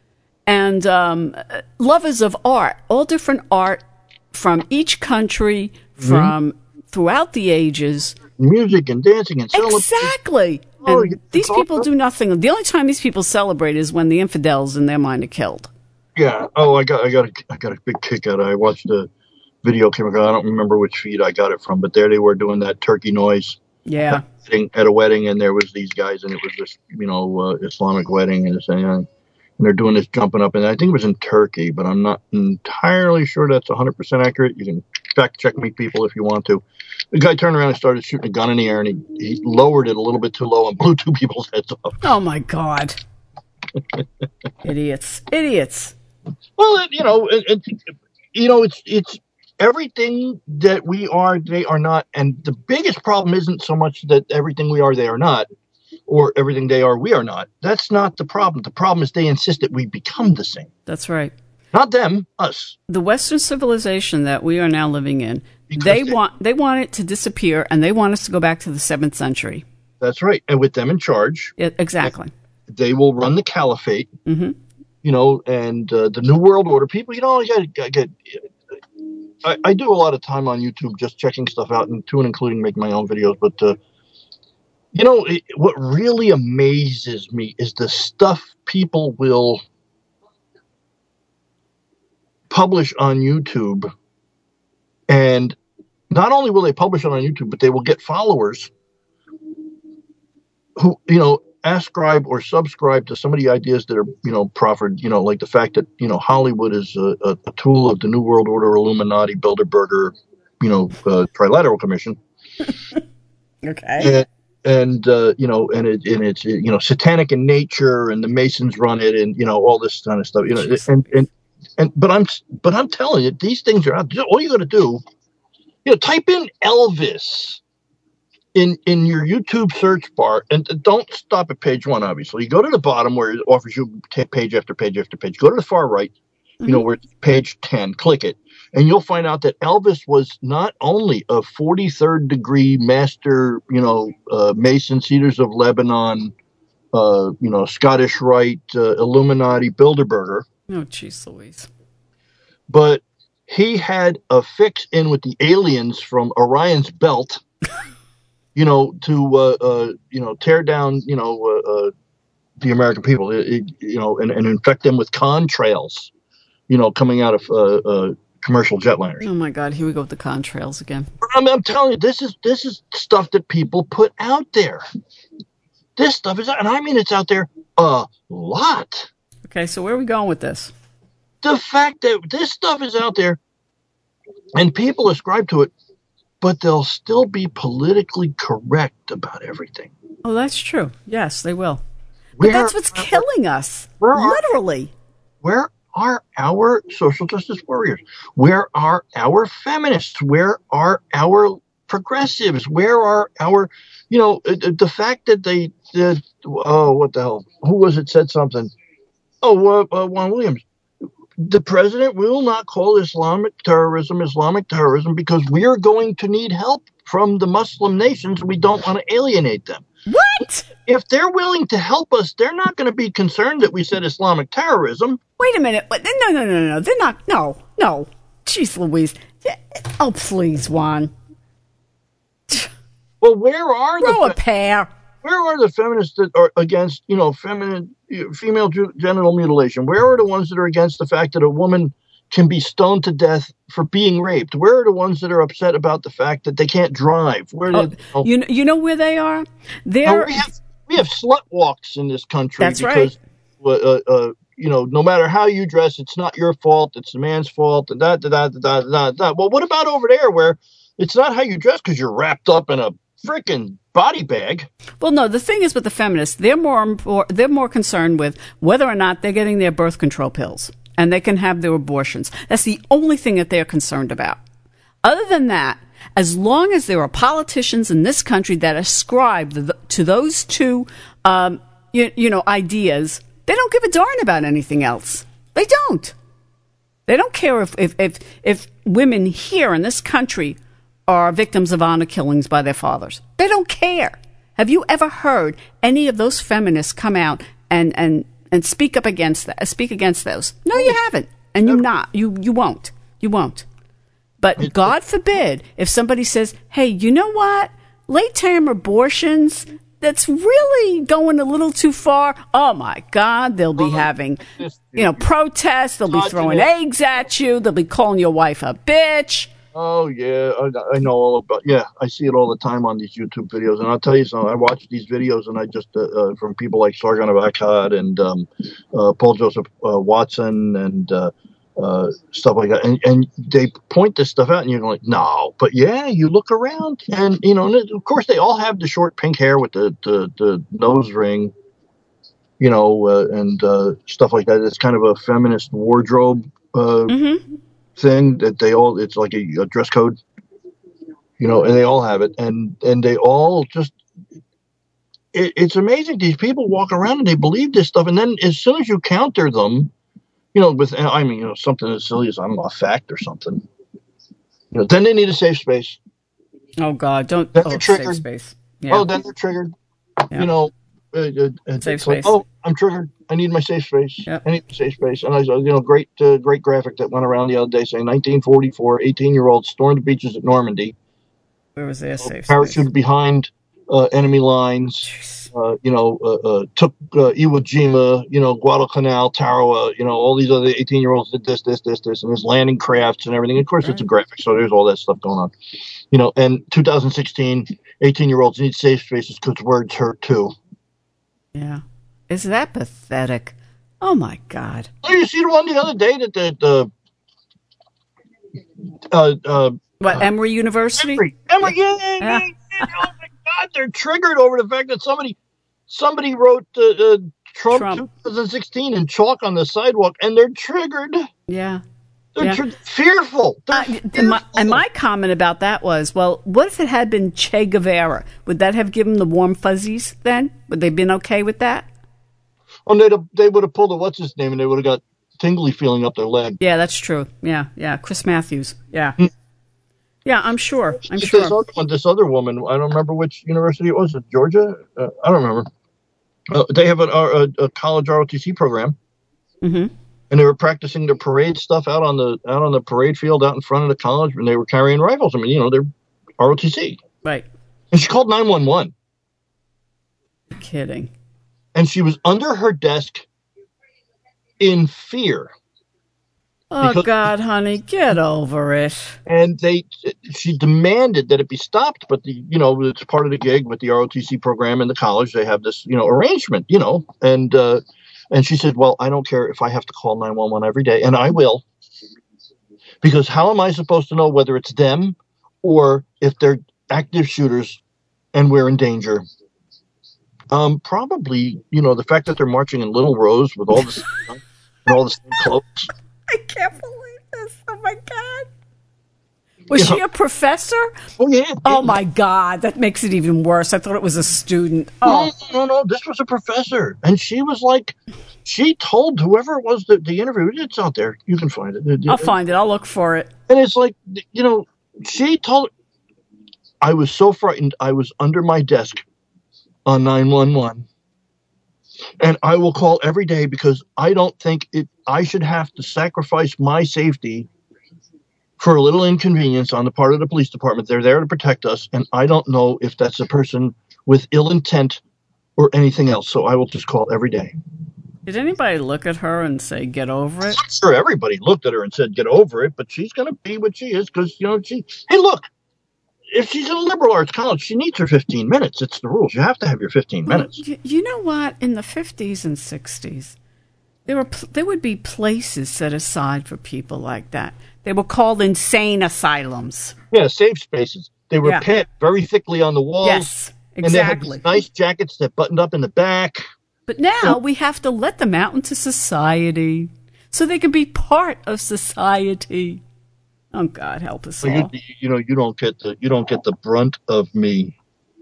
And um, lovers of art, all different art from each country, from mm-hmm. throughout the ages. Music and dancing and celebrating. Exactly. Oh, and these people do nothing. The only time these people celebrate is when the infidels in their mind are killed. Yeah. Oh, I got, I got, a, I got a big kick out of it. I watched a video came across. I don't remember which feed I got it from, but there they were doing that turkey noise. Yeah. At a wedding, and there was these guys, and it was this, you know, uh, Islamic wedding, and, saying, and they're doing this jumping up, and I think it was in Turkey, but I'm not entirely sure that's one hundred percent accurate. You can fact check me, people, if you want to. The guy turned around and started shooting a gun in the air, and he, he lowered it a little bit too low and blew two people's heads off. Oh, my God. Idiots. Idiots. Well, it, you know, it, it, you know, it's it's everything that we are, they are not. And the biggest problem isn't so much that everything we are, they are not, or everything they are, we are not. That's not the problem. The problem is they insist that we become the same. That's right. Not them, us. The Western civilization that we are now living in, they, they want they want it to disappear, and they want us to go back to the seventh century. That's right. And with them in charge. It, exactly. They will run the caliphate, mm-hmm. you know, and uh, the New World Order. People, you know, you got to get, I, I do a lot of time on YouTube just checking stuff out, and to and including making my own videos. But uh, you know, it, what really amazes me is the stuff people will publish on YouTube, and not only will they publish it on YouTube, but they will get followers who, you know, ascribe or subscribe to some of the ideas that are, you know, proffered, you know, like the fact that, you know, Hollywood is a, a, a tool of the New World Order, Illuminati, Bilderberger, you know, uh, Trilateral Commission. Okay. And, and uh, you know, and, it, and it's, you know, satanic in nature, and the Masons run it, and, you know, all this kind of stuff, you know, and, and, and, but I'm, but I'm telling you, these things are out there. All you got to do, you know, type in Elvis in in your YouTube search bar, and don't stop at page one, obviously. You go to the bottom where it offers you t- page after page after page. Go to the far right, mm-hmm. you know, where it's page ten. Click it, and you'll find out that Elvis was not only a forty-third degree master, you know, uh, Mason, Cedars of Lebanon, uh, you know, Scottish Rite, uh, Illuminati, Bilderberger. Oh, jeez Louise. But he had a fix in with the aliens from Orion's Belt. You know, to uh, uh, you know, tear down, you know, uh, uh, the American people, it, it, you know, and, and infect them with contrails, you know, coming out of uh, uh, commercial jetliners. Oh my God, here we go with the contrails again. I'm, I'm telling you, this is this is stuff that people put out there. This stuff is, and I mean, it's out there a lot. Okay, so where are we going with this? The fact that this stuff is out there, and people ascribe to it, but they'll still be politically correct about everything. Oh, that's true. Yes, they will. Where, but that's what's killing us, where literally. Are, where are our social justice warriors? Where are our feminists? Where are our progressives? Where are our, you know, the fact that they did, oh, what the hell? Who was it said something? Oh, uh, uh, Juan Williams. The president will not call Islamic terrorism Islamic terrorism because we are going to need help from the Muslim nations. We don't want to alienate them. What? If they're willing to help us, they're not going to be concerned that we said Islamic terrorism. Wait a minute. No, no, no, no, no. They're not. No, no. Jeez Louise. Oh, please, Juan. Well, where are Throw the... a pair. Where are the feminists that are against, you know, feminine, female genital mutilation? Where are the ones that are against the fact that a woman can be stoned to death for being raped? Where are the ones that are upset about the fact that they can't drive? Where oh, they, oh, you know, you know where they are? They're oh, we have we have slut walks in this country. That's because, right. Uh, uh, you know, no matter how you dress, it's not your fault. It's the man's fault. And that, that, that, that, that, that. Well, what about over there where it's not how you dress because you're wrapped up in a freaking body bag? Well, no, the thing is with the feminists, they're more they're more concerned with whether or not they're getting their birth control pills and they can have their abortions. That's the only thing that they're concerned about. Other than that, as long as there are politicians in this country that ascribe the, to those two, um, you, you know, ideas, they don't give a darn about anything else. They don't. They don't care if if if, if women here in this country are victims of honor killings by their fathers. They don't care. Have you ever heard any of those feminists come out and, and, and speak up against that? Speak against those? No, you haven't, and you not. You you won't. You won't. But God forbid if somebody says, "Hey, you know what? Late term abortions. That's really going a little too far." Oh my God, they'll be having, you know, protests. They'll be throwing eggs at you. They'll be calling your wife a bitch. Oh, yeah, I, I know all about Yeah, I see it all the time on these YouTube videos. And I'll tell you something, I watch these videos and I just, uh, uh, from people like Sargon of Akkad and um, uh, Paul Joseph uh, Watson and uh, uh, stuff like that. And, and they point this stuff out and you're like, no. But yeah, you look around and, you know, and of course they all have the short pink hair with the, the, the nose ring, you know, uh, and uh, stuff like that. It's kind of a feminist wardrobe uh mm-hmm. thing that they all, it's like a, a dress code, you know, and they all have it. And, and they all just, it, it's amazing. These people walk around and they believe this stuff. And then as soon as you counter them, you know, with, I mean, you know, something as silly as, I don't know, a fact or something, you know, then they need a safe space. Oh God, don't, then oh, they're triggered. safe space. Yeah. Oh, then they're triggered, yeah. You know, uh, uh, safe space. like, oh, I'm triggered. I need my safe space. Yep. I need my safe space. And I saw, you know, great, uh, great graphic that went around the other day saying nineteen forty-four, eighteen-year-olds stormed the beaches at Normandy. Where was their safe space? Parachuted behind uh, enemy lines. Uh, you know, uh, uh, took uh, Iwo Jima, you know, Guadalcanal, Tarawa, you know, all these other eighteen-year-olds did this, this, this, this, and there's landing crafts and everything. Of course, right. It's a graphic, so there's all that stuff going on. You know, and two thousand sixteen, eighteen-year-olds need safe spaces because words hurt too. Yeah. Is that pathetic? Oh, my God. Oh, you see the one the other day that the... the uh, uh, what, Emory University? Emory, Emory yeah, yeah, yeah, yeah. Oh, my God, they're triggered over the fact that somebody somebody wrote uh, uh, Trump, Trump twenty sixteen in chalk on the sidewalk, and they're triggered. Yeah. They're yeah. tr- fearful. They're uh, fearful. And, my, and my comment about that was, well, what if it had been Che Guevara? Would that have given the warm fuzzies then? Would they have been okay with that? Oh, they'd have, they would have pulled a what's his name, and they would have got tingly feeling up their leg. Yeah, that's true. Yeah, yeah. Chris Matthews. Yeah. Hmm. Yeah, I'm sure. I'm this sure. Other one, this other woman, I don't remember which university it was. Georgia? Uh, I don't remember. Uh, they have a, a, a college R O T C program. Mm-hmm. And they were practicing their parade stuff out on the out on the parade field out in front of the college, and they were carrying rifles. I mean, you know, they're R O T C. Right. And she called nine one one. You're kidding. And she was under her desk in fear. Oh, because, God, honey, get over it. And they, she demanded that it be stopped, but the, you know, it's part of the gig with the R O T C program in the college. They have this, you know, arrangement, you know, and, uh, and she said, well, I don't care if I have to call nine one one every day, and I will, because how am I supposed to know whether it's them or if they're active shooters and we're in danger? Um, probably, you know, the fact that they're marching in little rows with all the and all the same clothes. I can't believe this. Oh, my God. Was you she know, a professor? Oh, yeah. Oh, my God. That makes it even worse. I thought it was a student. Oh. No, no, no. This was a professor. And she was like, she told whoever it was that the interview, it's out there. You can find it. I'll find it. I'll look for it. And it's like, you know, she told, I was so frightened. I was under my desk on nine one one. And I will call every day because I don't think it, I should have to sacrifice my safety for a little inconvenience on the part of the police department. They're there to protect us, and I don't know if that's a person with ill intent or anything else, so I will just call every day. Did anybody look at her and say, get over it? I'm sure everybody looked at her and said, get over it, but she's going to be what she is because, you know, she, hey, look, if she's in a liberal arts college, she needs her fifteen minutes. It's the rules. You have to have your fifteen minutes. Well, you, you know what? In the fifties and sixties, there were there would be places set aside for people like that. They were called insane asylums. Yeah, safe spaces. They were yeah. pent very thickly on the walls. Yes, exactly. And they had these nice jackets that buttoned up in the back. But now so, we have to let them out into society so they can be part of society. Oh, God, help us all. You, you know, you don't get the you don't get the brunt of me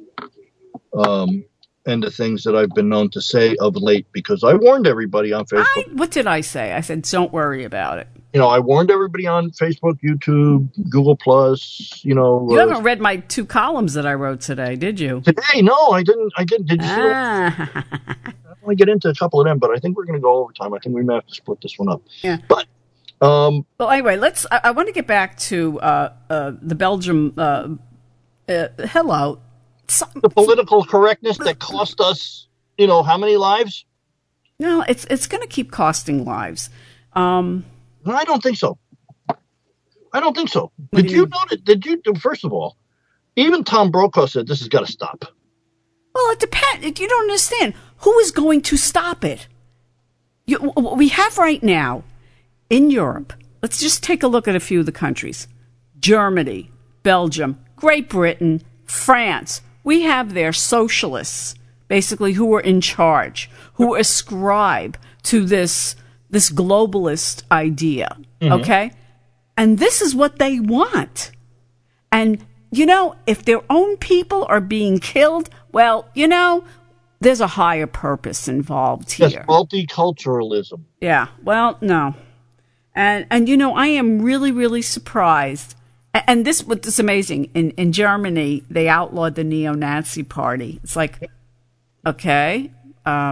um, and the things that I've been known to say of late because I warned everybody on Facebook. I, what did I say? I said, don't worry about it. You know, I warned everybody on Facebook, YouTube, Google Plus. You know, you uh, haven't read my two columns that I wrote today, did you? Today, no, I didn't. I didn't. Did you? Ah. I want to get into a couple of them, but I think we're going to go overtime. I think we may have to split this one up. Yeah, but. Um, well, anyway, let's. I, I want to get back to uh, uh, the Belgium. Uh, uh, hello, Some, the political correctness that cost us, you know, how many lives? No, it's it's going to keep costing lives. Um, I don't think so. I don't think so. Did you, you know that? Did you? First of all, even Tom Brokaw said this has got to stop. Well, it depends. You don't understand who is going to stop it. You, what we have right now. In Europe, let's just take a look at a few of the countries. Germany, Belgium, Great Britain, France. We have their socialists, basically, who are in charge, who ascribe to this, this globalist idea, mm-hmm. okay? And this is what they want. And, you know, if their own people are being killed, well, you know, there's a higher purpose involved here. Yes, multiculturalism. Yeah, well, no. And, and you know, I am really, really surprised. And this what's amazing. In, in Germany, they outlawed the neo-Nazi party. It's like, okay. Um,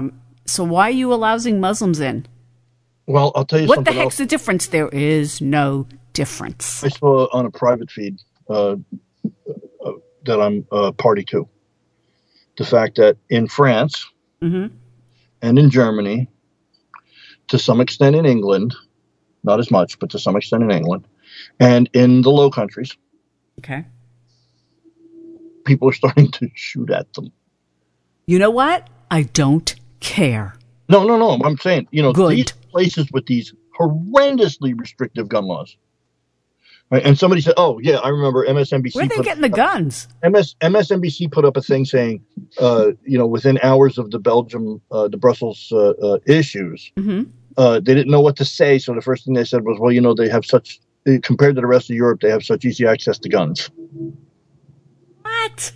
So why are you allowing Muslims in? Well, I'll tell you What something the heck's else. the difference? There is no difference. I saw on a private feed uh, uh, that I'm uh, party to. The fact that in France Mm-hmm. and in Germany, to some extent in England, not as much, but to some extent in England, and in the Low Countries, Okay. people are starting to shoot at them. You know what? I don't care. No, no, no. I'm saying, you know, Good. these places with these horrendously restrictive gun laws. Right? And somebody said, oh, yeah, I remember M S N B C. Where are they put, getting the guns? M S, M S N B C put up a thing saying, uh, you know, within hours of the Belgium, uh, the Brussels uh, uh, issues, Mm-hmm. uh, they didn't know what to say. So the first thing they said was, well, you know, they have such, compared to the rest of Europe, they have such easy access to guns. What?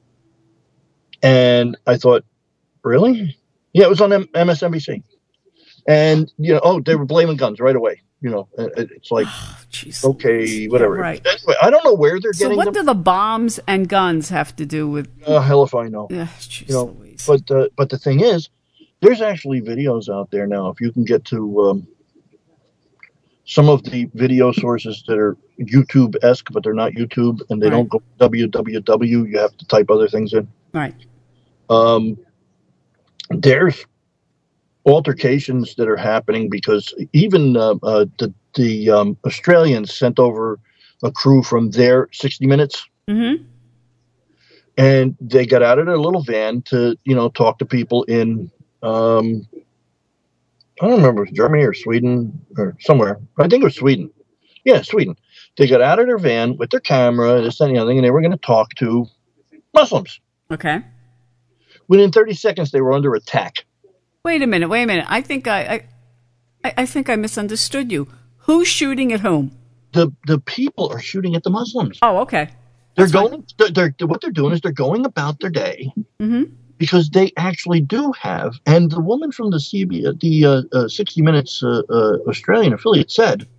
And I thought, really? Yeah, it was on M- MSNBC. And, you know, oh, they were blaming guns right away. You know, it, it's like, Oh, jeez. okay, whatever. Yeah, right. Anyway, I don't know where they're So getting what them. do the bombs and guns have to do with? Uh, hell if I know. Uh, jeez You know, Louise. but uh, but the thing is, there's actually videos out there now. If you can get to um, some of the video sources that are YouTube-esque, but they're not YouTube, and they Right. don't go W W W. You have to type other things in. Right. Um, there's altercations that are happening because even uh, uh, the the um, Australians sent over a crew from their sixty minutes, Mm-hmm. and they got out of their little van to, you know, talk to people in, um, I don't remember if it was Germany or Sweden or somewhere. I think it was Sweden. Yeah, Sweden. They got out of their van with their camera, this and the other thing, and they were going to talk to Muslims. Okay. Within thirty seconds, they were under attack. Wait a minute. Wait a minute. I think I, I, I think I misunderstood you. Who's shooting at whom? The the people are shooting at the Muslims. Oh, okay. They're That's fine. going. They're, they're what they're doing is they're going about their day Mm-hmm. because they actually do have. And the woman from the C B, the uh, uh, sixty Minutes uh, uh, Australian affiliate said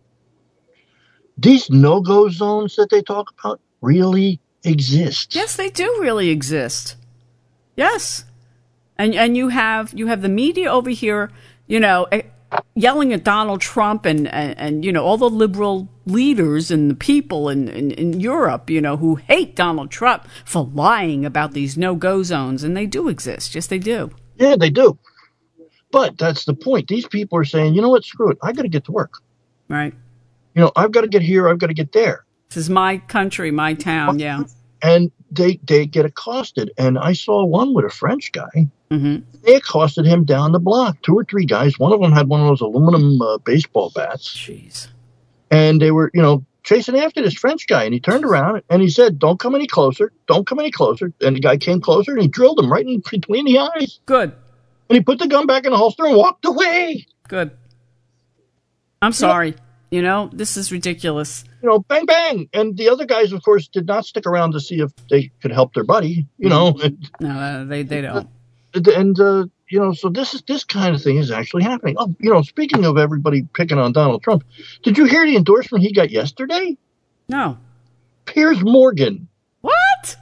these no-go zones that they talk about really exist. Yes, they do really exist. Yes, and and you have you have the media over here, you know, eh, yelling at Donald Trump and, and, and you know all the liberal leaders and the people in, in, in Europe, you know, who hate Donald Trump for lying about these no-go zones, and they do exist. Yes, they do. Yeah, they do. But that's the point. These people are saying, you know what, screw it. I got to get to work. Right. You know, I've got to get here. I've got to get there. This is my country, my town. Yeah. And they they get accosted. And I saw one with a French guy. Mm-hmm. They accosted him down the block. Two or three guys. One of them had one of those aluminum uh, baseball bats. Jeez. And they were, you know, chasing after this French guy. And he turned around and he said, don't come any closer. Don't come any closer. And the guy came closer and he drilled him right in between the eyes. Good. And he put the gun back in the holster and walked away. Good. I'm sorry. You know, this is ridiculous. You know, bang, bang. And the other guys, of course, did not stick around to see if they could help their buddy, you know. No, uh, they they don't. And, and uh, you know, so this is this kind of thing is actually happening. Oh, you know, speaking of everybody picking on Donald Trump, did you hear the endorsement he got yesterday? No. Piers Morgan. What?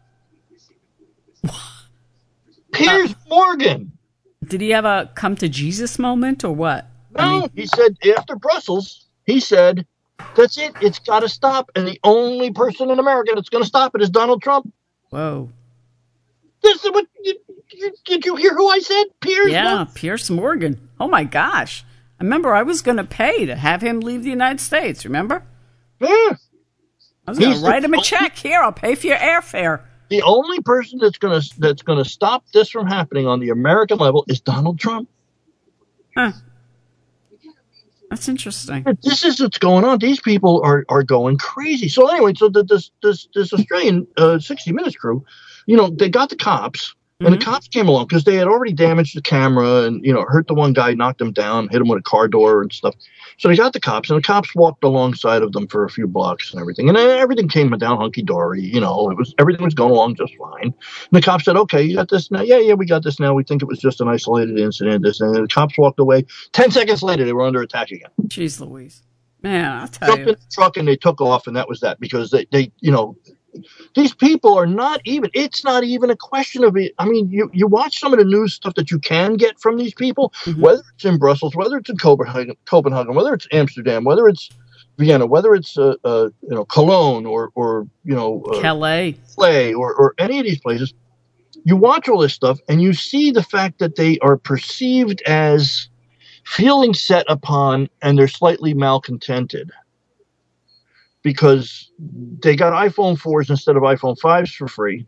Piers Uh, Morgan. Did he have a come to Jesus moment or what? No, I mean, he said after Brussels, he said, that's it. It's got to stop. And the only person in America that's going to stop it is Donald Trump. whoa. This is what, you, you, did you hear who I said? Piers Yeah, Morgan. Pierce Morgan. Oh my gosh. I remember I was going to pay to have him leave the United States, remember? Yeah. I was going He's to write the him a only- check. Here, I'll pay for your airfare. The only person that's going to that's going to stop this from happening on the American level is Donald Trump. Huh. That's interesting. This is what's going on. These people are, are going crazy. So anyway, so the, this this this Australian uh, sixty Minutes crew, you know, they got the cops, and Mhm. the cops came along because they had already damaged the camera and, you know, hurt the one guy, knocked him down, hit him with a car door and stuff. So they got the cops, and the cops walked alongside of them for a few blocks and everything, and then everything came down hunky dory. You know, it was everything was going along just fine. And the cops said, "Okay, you got this now? Yeah, yeah, we got this now. We think it was just an isolated incident." This and the cops walked away. Ten seconds later, they were under attack again. Jeez Louise. Man, I'll tell Jumped in you. the truck and they took off, and that was that because they, they you know, these people are not even, it's not even a question of it. I mean, you, you watch some of the news stuff that you can get from these people, mm-hmm. whether it's in Brussels, whether it's in Copenhagen, Copenhagen, whether it's Amsterdam, whether it's Vienna, whether it's, uh, uh, you know, Cologne or, or, you know, uh, Calais, Calais or, or any of these places. You watch all this stuff and you see the fact that they are perceived as feeling set upon and they're slightly malcontented because they got iPhone fours instead of iPhone fives for free.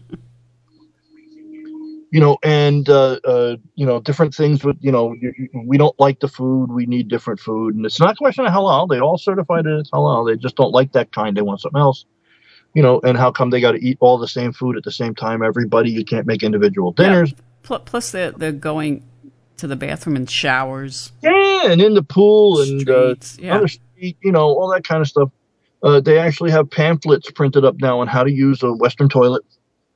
You know, and, uh, uh, you know, different things with, you know, we don't like the food. We need different food. And it's not a question of halal. They all certified it as halal. They just don't like that kind. They want something else. You know, and how come they got to eat all the same food at the same time? Everybody, you can't make individual dinners. Yeah. Plus, they're, they're going to the bathroom in showers. Yeah, and in the pool and uh, yeah. other street, you know, all that kind of stuff. Uh, they actually have pamphlets printed up now on how to use a Western toilet.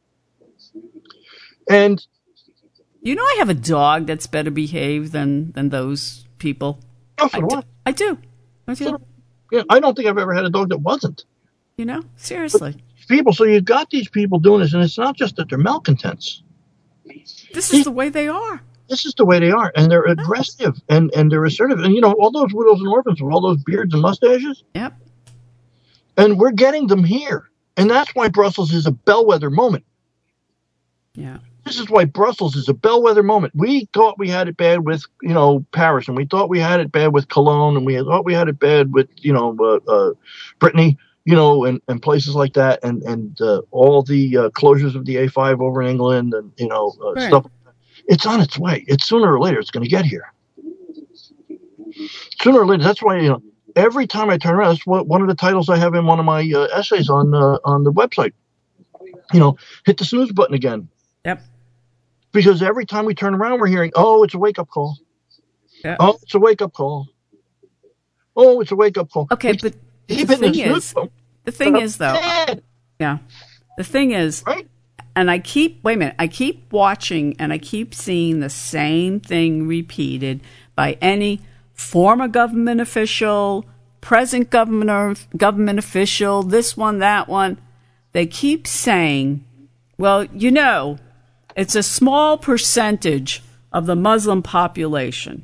And you know, I have a dog that's better behaved than, than those people. Oh, so I, do do, I. I do. I do. So, yeah, I don't think I've ever had a dog that wasn't. You know, seriously. But people, so you've got these people doing this, and it's not just that they're malcontents. This is the way they are. This is the way they are, and they're aggressive, and, and they're assertive. And, you know, all those widows and orphans with all those beards and mustaches. Yep. And we're getting them here. And that's why Brussels is a bellwether moment. Yeah. This is why Brussels is a bellwether moment. We thought we had it bad with, you know, Paris, and we thought we had it bad with Cologne, and we thought we had it bad with, you know, uh, uh, Brittany, you know, and, and places like that, and, and uh, all the uh, closures of the A five over in England and, you know, uh, right. stuff. It's on its way. It's sooner or later, it's going to get here. Sooner or later. That's why, you know, every time I turn around, that's what, one of the titles I have in one of my uh, essays on uh, on the website. You know, hit the snooze button again. Yep. Because every time we turn around, we're hearing, oh, it's a wake-up call. Yep. Oh, it's a wake-up call. Oh, it's a wake-up call. Okay, it's, but the thing is, the thing is, though, dead. yeah, the thing is, right? And I keep, wait a minute, I keep watching and I keep seeing the same thing repeated by any former government official, present government, government official, this one, that one. They keep saying, well, you know, it's a small percentage of the Muslim population.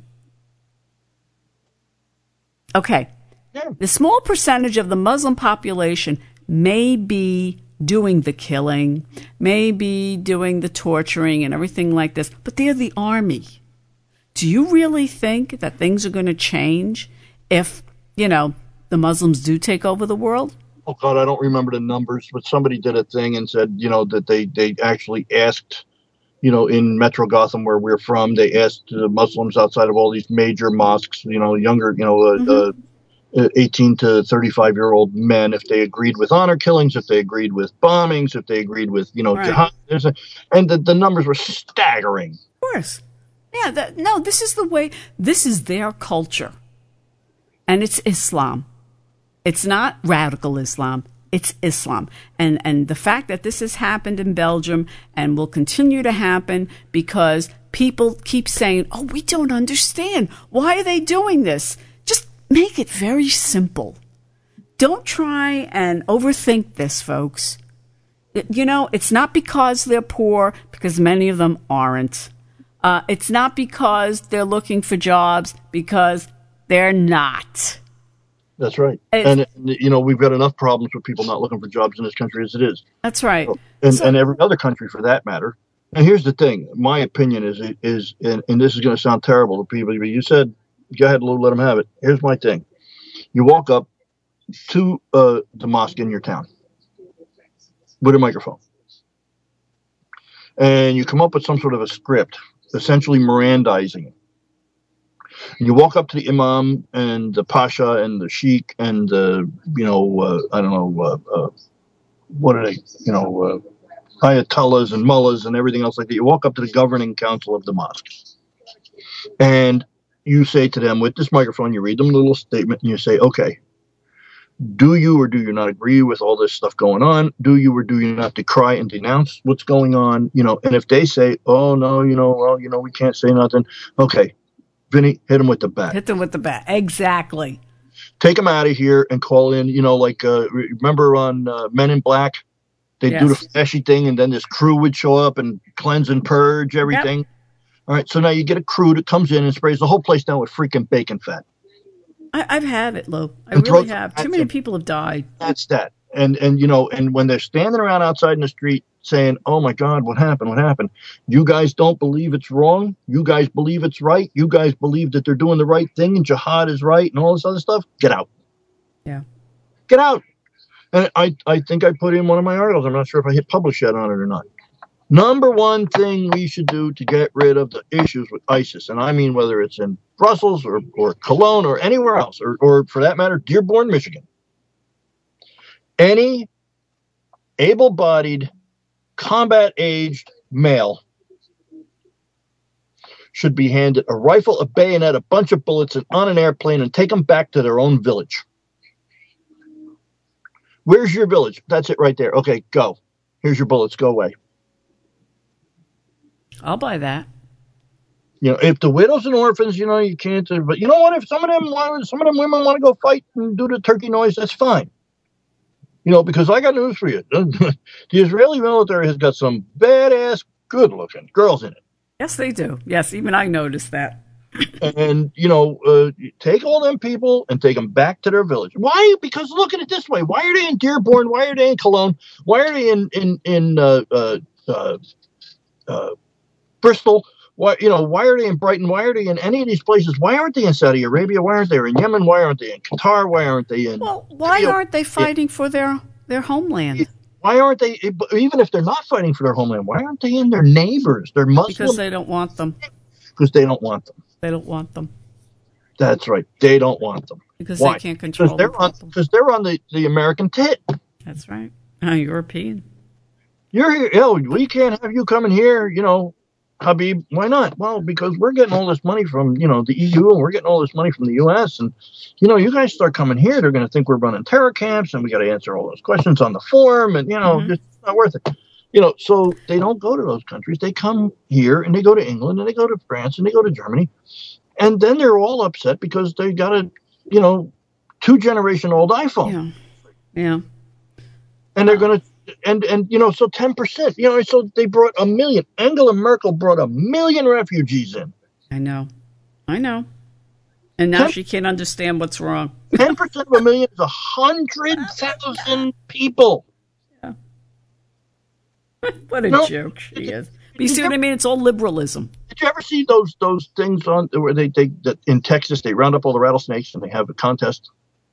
Okay. Yeah. The small percentage of the Muslim population may be doing the killing, may be doing the torturing and everything like this, but they're the army. Do you really think that things are going to change if, you know, the Muslims do take over the world? Oh, God, I don't remember the numbers, but somebody did a thing and said, you know, that they, they actually asked, you know, in Metro Gotham, where we're from, they asked the Muslims outside of all these major mosques, you know, younger, you know, uh, mm-hmm. uh, eighteen to thirty-five year old men, if they agreed with honor killings, if they agreed with bombings, if they agreed with, you know, right. jihad, a, and the, the numbers were staggering. Of course. Yeah. That, no, this is the way, this is their culture. And it's Islam. It's not radical Islam. It's Islam. And and the fact that this has happened in Belgium and will continue to happen because people keep saying, oh, we don't understand. Why are they doing this? Just make it very simple. Don't try and overthink this, folks. You know, it's not because they're poor, because many of them aren't. Uh, it's not because they're looking for jobs, because they're not. That's right. And, you know, we've got enough problems with people not looking for jobs in this country as it is. That's right. So, and, so, and every other country for that matter. And here's the thing. My opinion is, is and, and this is going to sound terrible to people, but you said, go ahead, Lou, let them have it. Here's my thing. You walk up to uh, the mosque in your town with a microphone. And you come up with some sort of a script, essentially Mirandizing. You walk up to the imam and the pasha and the sheikh and the, you know, uh, I don't know, uh, uh, what are they, you know, uh, ayatollahs and mullahs and everything else like that. You walk up to the governing council of the mosque. And you say to them with this microphone, you read them a little statement and you say, okay, do you or do you not agree with all this stuff going on? Do you or do you not decry and denounce what's going on? You know, and if they say, oh, no, you know, well, you know, we can't say nothing. Okay. Vinny, hit him with the bat. Hit them with the bat. Exactly. Take him out of here and call in, you know, like, uh, remember on uh, Men in Black They Yes. do the flashy thing, and then this crew would show up and cleanse and purge everything. Yep. All right, so now you get a crew that comes in and sprays the whole place down with freaking bacon fat. I, I've had it, Lou. I And really throws have. it Too at many them. people have died. That's that. And and you know, and when they're standing around outside in the street saying, "Oh my God, what happened? What happened?" You guys don't believe it's wrong. You guys believe it's right. You guys believe that they're doing the right thing and jihad is right and all this other stuff. Get out. Yeah. Get out. And I, I think I put in one of my articles. I'm not sure if I hit publish yet on it or not. Number one thing we should do to get rid of the issues with ISIS, and I mean whether it's in Brussels or, or Cologne or anywhere else, or, or for that matter, Dearborn, Michigan. Any able-bodied, combat-aged male should be handed a rifle, a bayonet, a bunch of bullets, and on an airplane and take them back to their own village. Where's your village? That's it right there. Okay, go. Here's your bullets. Go away. I'll buy that. You know, if the widows and orphans, you know, you can't. But you know what? If some of them, want, some of them women want to go fight and do the turkey noise, that's fine. You know, because I got news for you. The Israeli military has got some badass, good-looking girls in it. Yes, they do. Yes, even I noticed that. And, you know, uh, take all them people and take them back to their village. Why? Because look at it this way. Why are they in Dearborn? Why are they in Cologne? Why are they in, in, in uh, uh, uh, uh, Bristol? Why, you know, why are they in Brighton? Why are they in any of these places? Why aren't they in Saudi Arabia? Why aren't they in Yemen? Why aren't they in Qatar? Why aren't they in... Well, why you know, aren't they fighting for their, their homeland? Why aren't they, even if they're not fighting for their homeland, why aren't they in their neighbors, their Muslim? Because they don't want them. Because they don't want them. They don't want them. That's right. They don't want them. Because Why? they can't control Because they're the on, problem. because they're on the, the American tit. That's right. Uh, European. You're here. Oh, we can't have you coming here, you know, Habib. Why not? Well, because we're getting all this money from, you know, the E U, and we're getting all this money from the U S. And, you know, you guys start coming here, they're going to think we're running terror camps, and we got to answer all those questions on the form, and, you know, Mhm. it's not worth it. You know, so they don't go to those countries. They come here, and they go to England, and they go to France, and they go to Germany. And then they're all upset because they got a, you know, two generation old iPhone. Yeah. Yeah. And they're going to, and, and, you know, so ten percent, you know, so they brought a million. Angela Merkel brought a million refugees in. I know. I know. And now Ten- she can't understand what's wrong. ten percent of a million is a hundred thousand people. What a No. joke she is. But you see what I mean? It's all liberalism. Did you ever see those those things on where they, they that in Texas they round up all the rattlesnakes and they have a contest?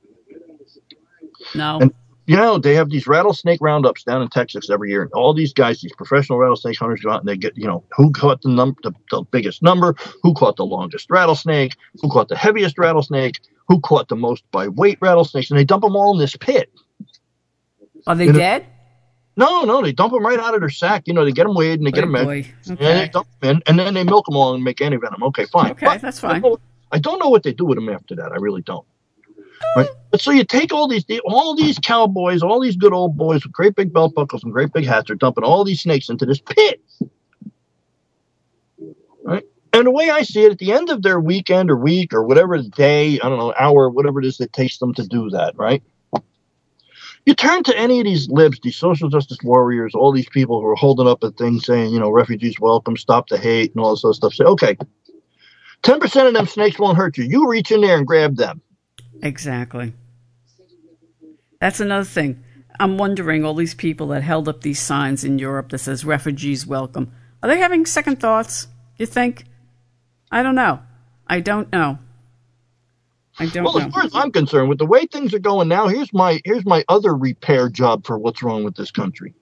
No. And you know, they have these rattlesnake roundups down in Texas every year. And all these guys, these professional rattlesnake hunters go out and they get, you know, who caught the number, the, the biggest number, who caught the longest rattlesnake, who caught the heaviest rattlesnake, who caught the most by weight rattlesnakes, and they dump them all in this pit. Are they You know- dead? No, no, they dump them right out of their sack. You know, they get them weighed and they get them Oh, measured, boy. and they Okay. dump them in, and then they milk them all and make antivenom. Okay, fine. Okay, But that's I fine. don't know- I don't know what they do with them after that. I really don't. Right? But so you take all these, all these cowboys, all these good old boys with great big belt buckles and great big hats are dumping all these snakes into this pit. Right? And the way I see it, at the end of their weekend or week or whatever day, I don't know, hour, whatever it is that takes them to do that, right? You turn to any of these libs, these social justice warriors, all these people who are holding up a thing saying, you know, refugees welcome, stop the hate, and all this other stuff. Say, okay, ten percent of them snakes won't hurt you. You reach in there and grab them. Exactly. That's another thing. I'm wondering, all these people that held up these signs in Europe that says refugees welcome, are they having second thoughts, you think? I don't know. I don't know. I don't Well, know. as far as I'm concerned, with the way things are going now, here's my here's my other repair job for what's wrong with this country.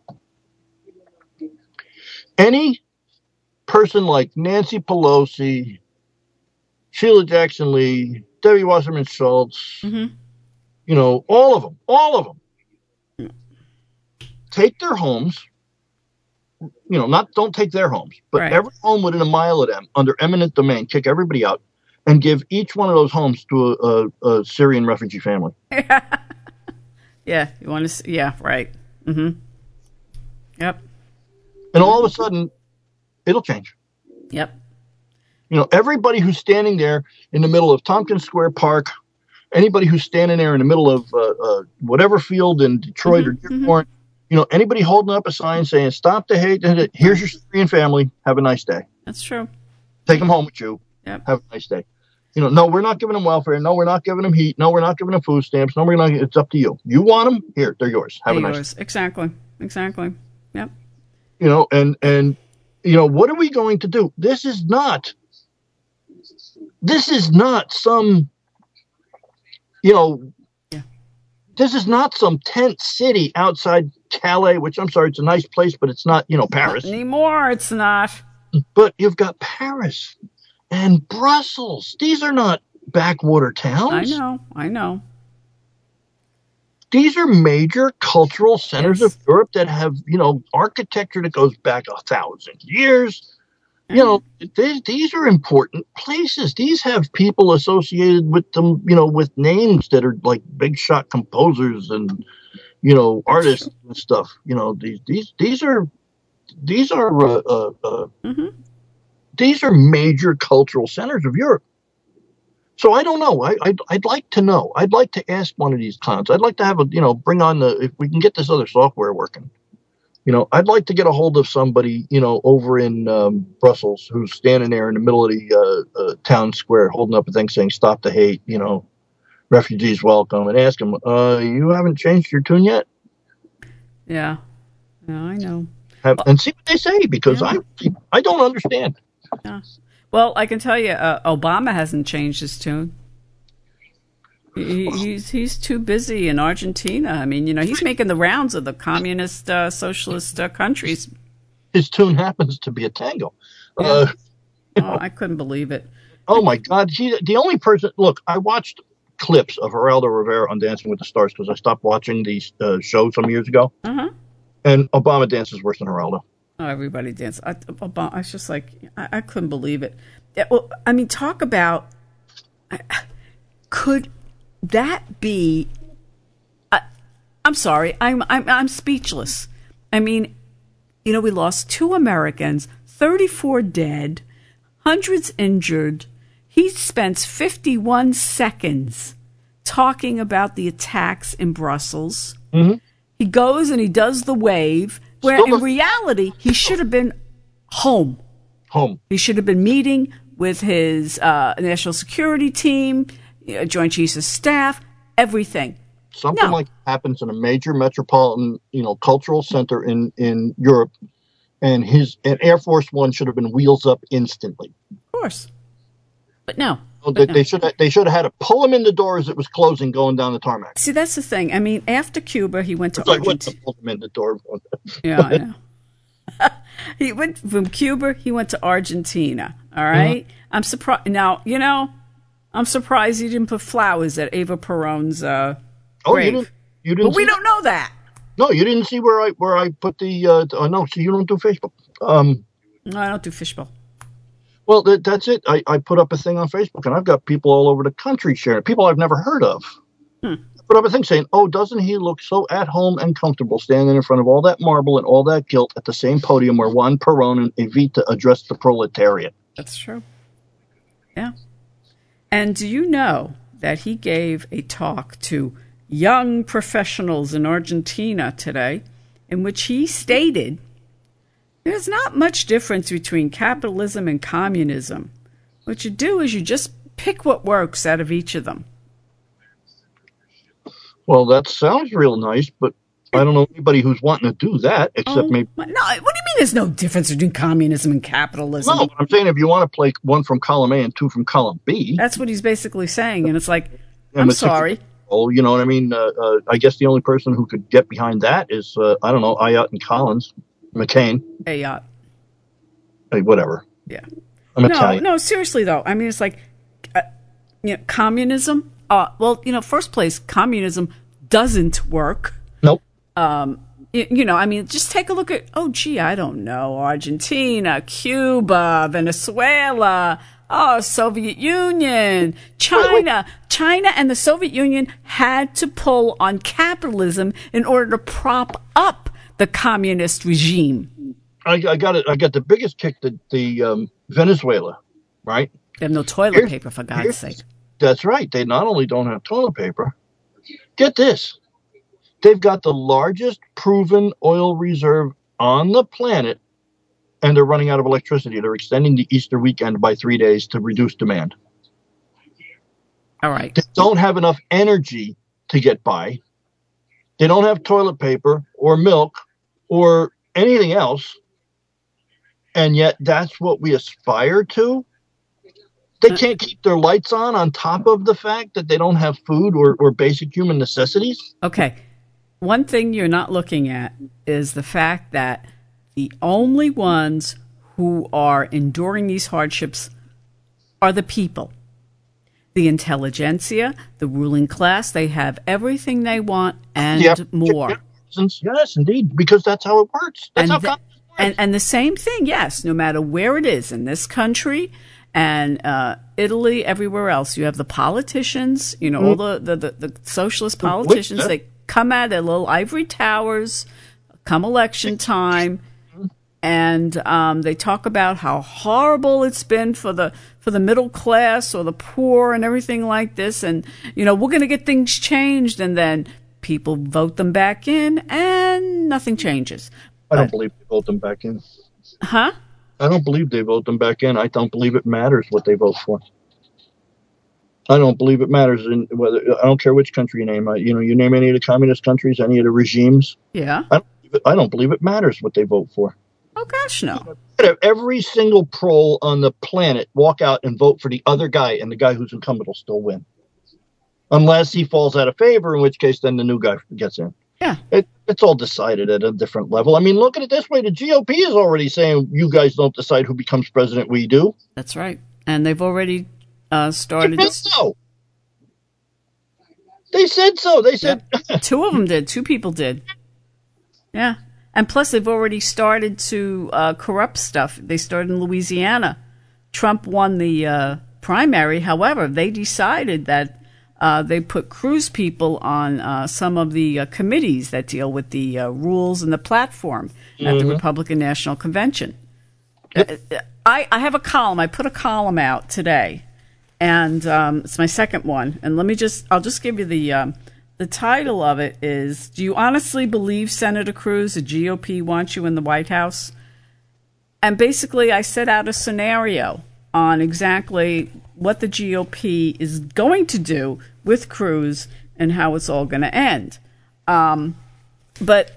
Any person like Nancy Pelosi, Sheila Jackson Lee, Debbie Wasserman Schultz, Mm-hmm. you know, all of them, all of them, take their homes. You know, not don't take their homes, but Right. every home within a mile of them under eminent domain, kick everybody out, and give each one of those homes to a, a, a Syrian refugee family. Yeah, you want to see? Yeah, right. Mm-hmm. Yep. And all of a sudden, it'll change. Yep. You know, everybody who's standing there in the middle of Tompkins Square Park, anybody who's standing there in the middle of uh, uh, whatever field in Detroit or Mhm, Dearborn, You know, anybody holding up a sign saying "Stop the hate," here's your Syrian family. Have a nice day. That's true. Take them home with you. Yep. Have a nice day. You know, no, we're not giving them welfare. No, we're not giving them heat. No, we're not giving them food stamps. No, we're not. It's up to you. You want them? Here, they're yours. Have they're a nice yours. day. Exactly. Exactly. Yep. You know, and and you know, what are we going to do? This is not. This is not some. You know. Yeah. This is not some tent city outside Calais, which I'm sorry, it's a nice place, but it's not, you know, Paris. Not anymore, it's not. But you've got Paris and Brussels. These are not backwater towns. I know, I know. These are major cultural centers Yes. of Europe that have, you know, architecture that goes back a thousand years. You know, these, these are important places. These have people associated with them, you know, with names that are like big shot composers and, you know, artists and stuff. You know, these these these are these are uh, uh, uh, Mm-hmm. these are major cultural centers of Europe. So I don't know. I I'd, I'd like to know. I'd like to ask one of these clowns. I'd like to have a, you know, bring on the, if we can get this other software working. You know, I'd like to get a hold of somebody, you know, over in um, Brussels who's standing there in the middle of the uh, uh, town square holding up a thing saying "Stop the hate," you know, refugees welcome, and ask them, uh, you haven't changed your tune yet? Yeah. Yeah, I know. Have, and see what they say, because Yeah. I I don't understand. Yeah. Well, I can tell you, uh, Obama hasn't changed his tune. He, he's he's too busy in Argentina. I mean, you know, he's making the rounds of the communist, uh, socialist uh, countries. His tune happens to be a tango. Yeah. Uh, Oh, I couldn't believe it. oh my God, he, the only person. Look, I watched clips of Geraldo Rivera on Dancing with the Stars because I stopped watching these uh, shows some years ago, Uh-huh. and Obama dances worse than Geraldo. Oh, everybody danced. I, Obama, I was just like, I, I couldn't believe it. Yeah, well, I mean, talk about, could that be, I, I'm sorry, I'm, I'm, I'm speechless. I mean, you know, we lost two Americans, thirty-four dead, hundreds injured. He spends fifty-one seconds talking about the attacks in Brussels. Mm-hmm. He goes and he does the wave, where Still in does- reality, he should have been home. Home. He should have been meeting with his uh, national security team, uh, Joint Chiefs of Staff, everything. Something No. like that happens in a major metropolitan, you know, cultural center in, in Europe, and his and Air Force One should have been wheels up instantly. Of course. But no. So But they, no. they should have, they should have had to pull him in the door as it was closing, going down the tarmac. See, that's the thing. I mean, after Cuba, he went to It's like what to Argentina. pull him in the door. Yeah, I know. He went from Cuba, he went to Argentina. All right? I'm surprised. Now, you know, I'm surprised he didn't put flowers at Eva Perón's uh, Oh, grave. you didn't. You didn't. But we see- don't know that. No, you didn't see where I where I put the. Uh, uh, no, so you don't do Facebook. Um, No, I don't do fishbowl. well, that, that's it. I, I put up a thing on Facebook, and I've got people all over the country sharing. People I've never heard of. Hmm. I put up a thing saying, "Oh, doesn't he look so at home and comfortable standing in front of all that marble and all that gilt at the same podium where Juan Perón and Evita addressed the proletariat?" That's true. Yeah. And do you know that he gave a talk to young professionals in Argentina today in which he stated there's not much difference between capitalism and communism. What you do is you just pick what works out of each of them. Well, that sounds real nice, but I don't know anybody who's wanting to do that except Oh, maybe. no, what do you mean there's no difference between communism and capitalism? No, I'm saying if you want to play one from column A and two from column B, That's what he's basically saying. And it's like, Yeah, I'm but sorry. Oh, you know what I mean? Uh, uh, I guess the only person who could get behind that is, uh, I don't know, Ayat and Collins, McCain, Hey, uh, hey, whatever. yeah. I'm No, Italian. no, seriously though. I mean, it's like, uh, you know, communism. Uh, well, you know, first place, communism doesn't work. Nope. Um, you, you know, I mean, just take a look at. Oh, gee, I don't know, Argentina, Cuba, Venezuela. Oh, Soviet Union, China. China and the Soviet Union had to pull on capitalism in order to prop up the communist regime. I, I got it. I got the biggest kick that the um, Venezuela, right? They have no toilet Here's- paper, for God's here's- sake. That's right. They not only don't have toilet paper, get this. They've got the largest proven oil reserve on the planet, and they're running out of electricity. They're extending the Easter weekend by three days to reduce demand. All right. They don't have enough energy to get by. They don't have toilet paper or milk or anything else. And yet that's what we aspire to. They can't keep their lights on on top of the fact that they don't have food or, or basic human necessities. Okay. One thing you're not looking at is the fact that the only ones who are enduring these hardships are the people. The intelligentsia, the ruling class, they have everything they want and Yeah. more. Yes, indeed, because that's how it works. That's And, how the, communism works. and and the same thing, yes, no matter where it is in this country and uh, Italy, everywhere else, you have the politicians, you know, mm-hmm. all the, the, the, the socialist politicians, they come out of little ivory towers come election time, and um, they talk about how horrible it's been for the for the middle class or the poor and everything like this, and you know we're going to get things changed, and then people vote them back in, and nothing changes. I but, don't believe they vote them back in. Huh? I don't believe they vote them back in. I don't believe it matters what they vote for. I don't believe it matters in whether. I don't care which country you name. I, you know, you name any of the communist countries, any of the regimes. Yeah. I don't, I don't believe it matters what they vote for. Oh gosh, no. Every single pro on the planet walk out and vote for the other guy, and the guy who's incumbent will still win, unless he falls out of favor, in which case then the new guy gets in. Yeah. It, it's all decided at a different level. I mean, look at it this way: the G O P is already saying, "You guys don't decide who becomes president; we do." That's right, and they've already. Uh, started. They said so. They said so. They said yep. Two of them did. Two people did. Yeah, and plus they've already started to uh, corrupt stuff. They started in Louisiana. Trump won the uh, primary. However, they decided that uh, they put Cruz people on uh, some of the uh, committees that deal with the uh, rules and the platform mm-hmm. at the Republican National Convention. Yep. I, I have a column. I put a column out today. And um, it's my second one. And let me just, I'll just give you the um, the title of it is, Do you honestly believe, Senator Cruz, the G O P wants you in the White House? And basically I set out a scenario on exactly what the G O P is going to do with Cruz and how it's all going to end. Um, but...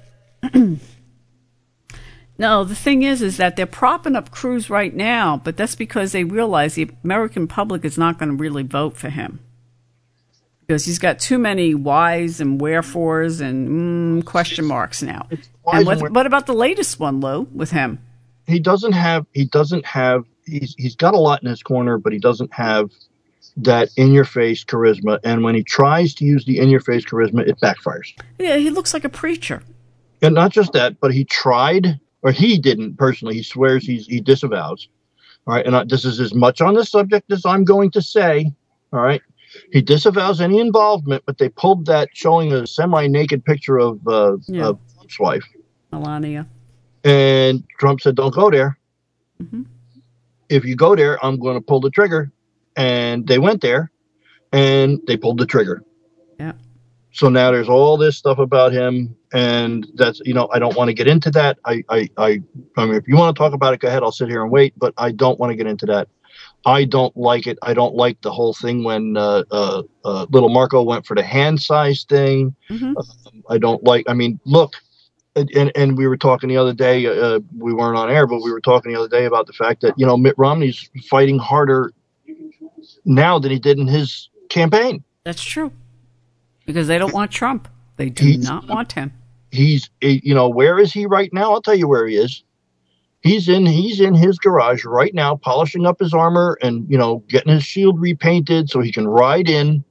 No, the thing is, is that they're propping up Cruz right now, but that's because they realize the American public is not going to really vote for him. Because he's got too many whys and wherefores and mm, question marks now. And what, what about the latest one, Lou, with him? He doesn't have, he doesn't have, he's he's got a lot in his corner, but he doesn't have that in-your-face charisma. And when he tries to use the in-your-face charisma, it backfires. Yeah, he looks like a preacher. And not just that, but he tried... Or he didn't personally. He swears he's he disavows. All right, and I, this is as much on the subject as I'm going to say. All right, he disavows any involvement, but they pulled that showing a semi-naked picture of, uh, yeah. of Trump's wife, Melania, and Trump said, "Don't go there. Mm-hmm. If you go there, I'm going to pull the trigger." And they went there, and they pulled the trigger. Yeah. So now there's all this stuff about him, and that's, you know, I don't want to get into that. I, I, I, I mean, if you want to talk about it, go ahead. I'll sit here and wait, but I don't want to get into that. I don't like it. I don't like the whole thing when uh, uh, uh, little Marco went for the hand size thing. Mm-hmm. Um, I don't like, I mean, look, and, and we were talking the other day, uh, we weren't on air, but we were talking the other day about the fact that, you know, Mitt Romney's fighting harder now than he did in his campaign. That's true. Because they don't want Trump. They do he's, not want him. He's, you know, where is he right now? I'll tell you where he is. He's in, he's in his garage right now, polishing up his armor and, you know, getting his shield repainted so he can ride in,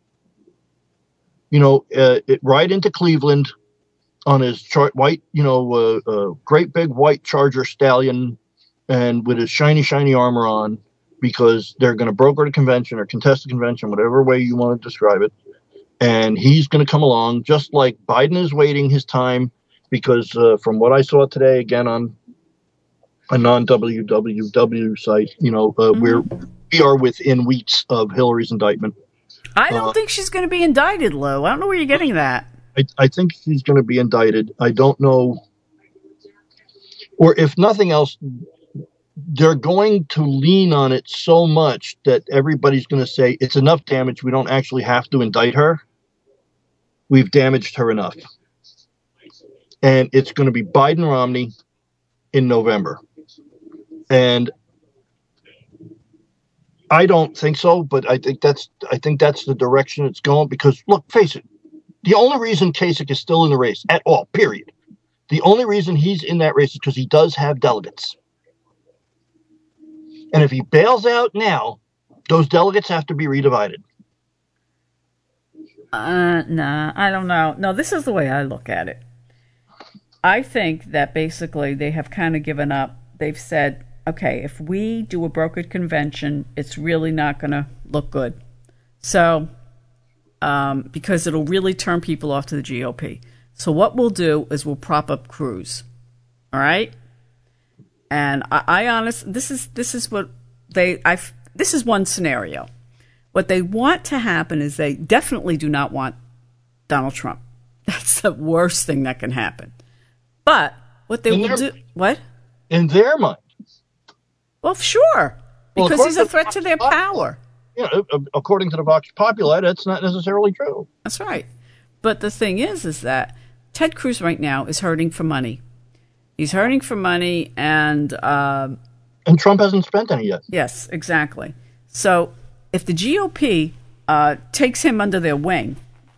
you know, uh, it, ride into Cleveland on his char- white, you know, uh, uh, great big white Charger stallion and with his shiny, shiny armor on, because they're going to broker the convention or contest the convention, whatever way you want to describe it. And he's going to come along just like Biden is waiting his time, because uh, from what I saw today, again, on a non-W W W site, you know, uh, mm-hmm. we're, we are within weeks of Hillary's indictment. I don't uh, think she's going to be indicted, Lou. I don't know where you're getting that. I, I think he's going to be indicted. I don't know, or if nothing else, they're going to lean on it so much that everybody's going to say it's enough damage. We don't actually have to indict her. We've damaged her enough. And it's going to be Biden Romney in November. And I don't think so, but I think that's I think that's the direction it's going because, look, face it, the only reason Kasich is still in the race at all, period, the only reason he's in that race is because he does have delegates. And if he bails out now, those delegates have to be redivided. Uh, nah, I don't know. No, this is the way I look at it. I think that basically they have kind of given up. They've said, okay, if we do a brokered convention, it's really not going to look good. So, um, because it'll really turn people off to the G O P. So what we'll do is we'll prop up Cruz. All right? And I, I honest, this is this is what they, I, this is one scenario. What they want to happen is they definitely do not want Donald Trump. That's the worst thing that can happen. But what they in will their, do, what? In their mind. Well, sure, because well, he's a threat to, to their power. Yeah, according to the Vox Populi, that's not necessarily true. That's right. But the thing is, is that Ted Cruz right now is hurting for money. He's hurting for money, and uh, and Trump hasn't spent any yet. Yes, exactly. So if the G O P uh, takes him under their wing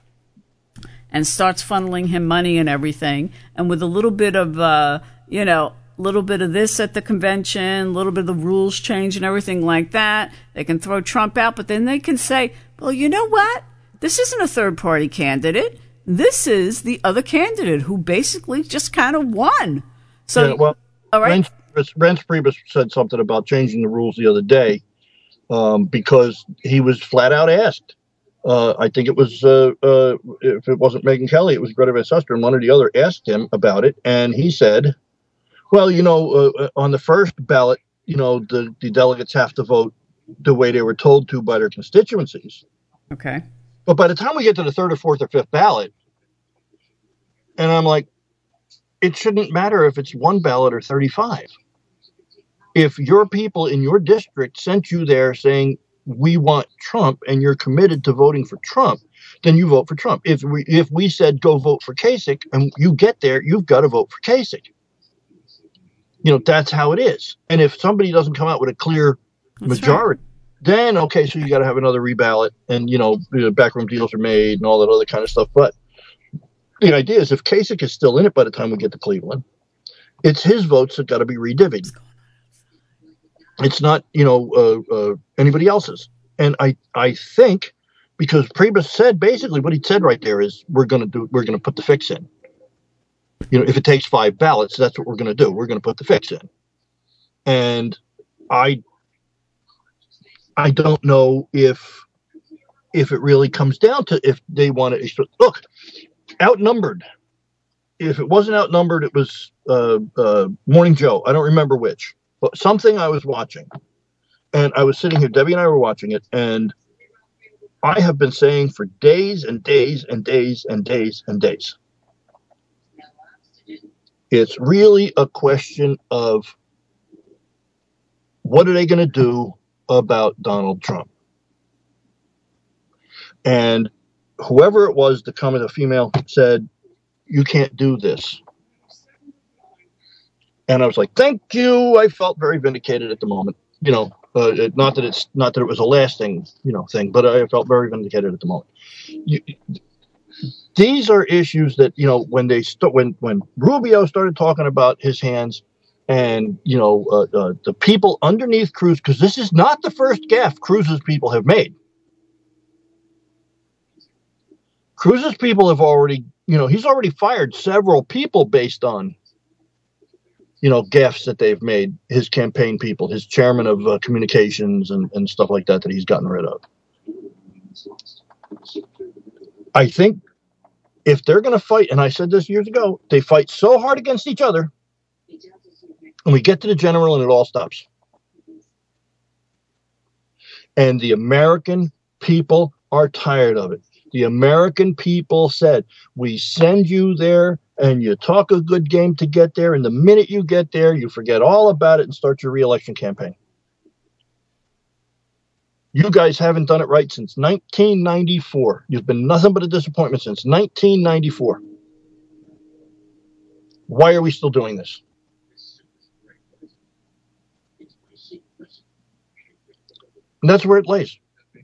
and starts funneling him money and everything, and with a little bit of, uh, you know, a little bit of this at the convention, a little bit of the rules change and everything like that, they can throw Trump out, but then they can say, well, you know what? This isn't a third-party candidate. This is the other candidate who basically just kind of won. So, yeah, well, all right. Reince Priebus said something about changing the rules the other day um, because he was flat out asked. Uh, I think it was, uh, uh, if it wasn't Megyn Kelly, it was Greta Van Susteren, one or the other asked him about it. And he said, well, you know, uh, on the first ballot, you know, the, the delegates have to vote the way they were told to by their constituencies. Okay. But by the time we get to the third or fourth or fifth ballot, and I'm like, it shouldn't matter if it's one ballot or thirty-five. If your people in your district sent you there saying, we want Trump, and you're committed to voting for Trump, then you vote for Trump. If we if we said go vote for Kasich, and you get there, you've got to vote for Kasich. You know, that's how it is. And if somebody doesn't come out with a clear that's majority, right. Then, okay, so you got to have another reballot, and, you know, backroom deals are made and all that other kind of stuff. But the idea is if Kasich is still in it by the time we get to Cleveland, it's his votes that got to be redivvied. It's not, you know, uh, uh, anybody else's. And I, I think because Priebus said basically what he said right there is we're going to do, we're going to put the fix in. You know, if it takes five ballots, that's what we're going to do. We're going to put the fix in. And I, I don't know if, if it really comes down to if they want to look outnumbered. If it wasn't outnumbered, it was uh, uh, Morning Joe. I don't remember which. But something I was watching, and I was sitting here, Debbie and I were watching it, and I have been saying for days and days and days and days and days, it's really a question of what are they going to do about Donald Trump? And whoever it was, the comment, a female said, you can't do this. And I was like, thank you. I felt very vindicated at the moment. You know, uh, it, not that it's not that it was a lasting, you know, thing, but I felt very vindicated at the moment. You, these are issues that, you know, when they st- when when Rubio started talking about his hands and, you know, uh, uh, the people underneath Cruz, because this is not the first gaffe Cruz's people have made. Cruz's people have already, you know, he's already fired several people based on, you know, gaffes that they've made, his campaign people, his chairman of uh, communications and, and stuff like that, that he's gotten rid of. I think if they're going to fight, and I said this years ago, they fight so hard against each other, and we get to the general and it all stops. And the American people are tired of it. The American people said, we send you there and you talk a good game to get there. And the minute you get there, you forget all about it and start your re-election campaign. You guys haven't done it right since nineteen ninety-four. You've been nothing but a disappointment since nineteen ninety-four. Why are we still doing this? And that's where it lays.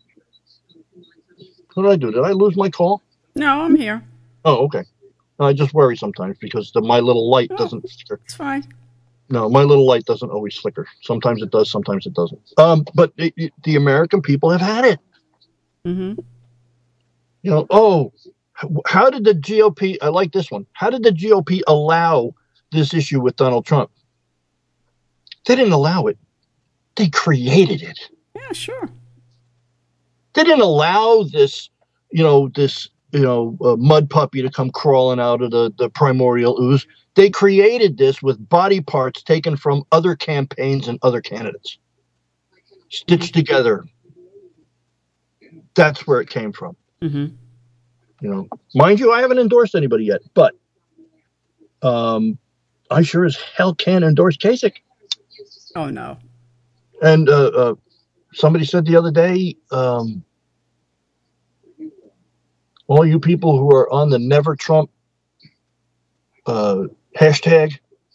What did I do? Did I lose my call? No, I'm here. Oh, okay. I just worry sometimes because the, my little light oh, doesn't flicker. It's fine. No, my little light doesn't always flicker. Sometimes it does, sometimes it doesn't. Um, but it, it, the American people have had it. Mm-hmm. You know, oh, how did the G O P, I like this one. How did the G O P allow this issue with Donald Trump? They didn't allow it. They created it. Yeah, sure. They didn't allow this, you know, this, you know, uh, mud puppy to come crawling out of the, the primordial ooze. They created this with body parts taken from other campaigns and other candidates, stitched together. That's where it came from. Mm-hmm. You know, mind you, I haven't endorsed anybody yet, but um, I sure as hell can endorse Kasich. Oh, no. And uh, uh, somebody said the other day, um, all you people who are on the Never Trump uh, hashtag,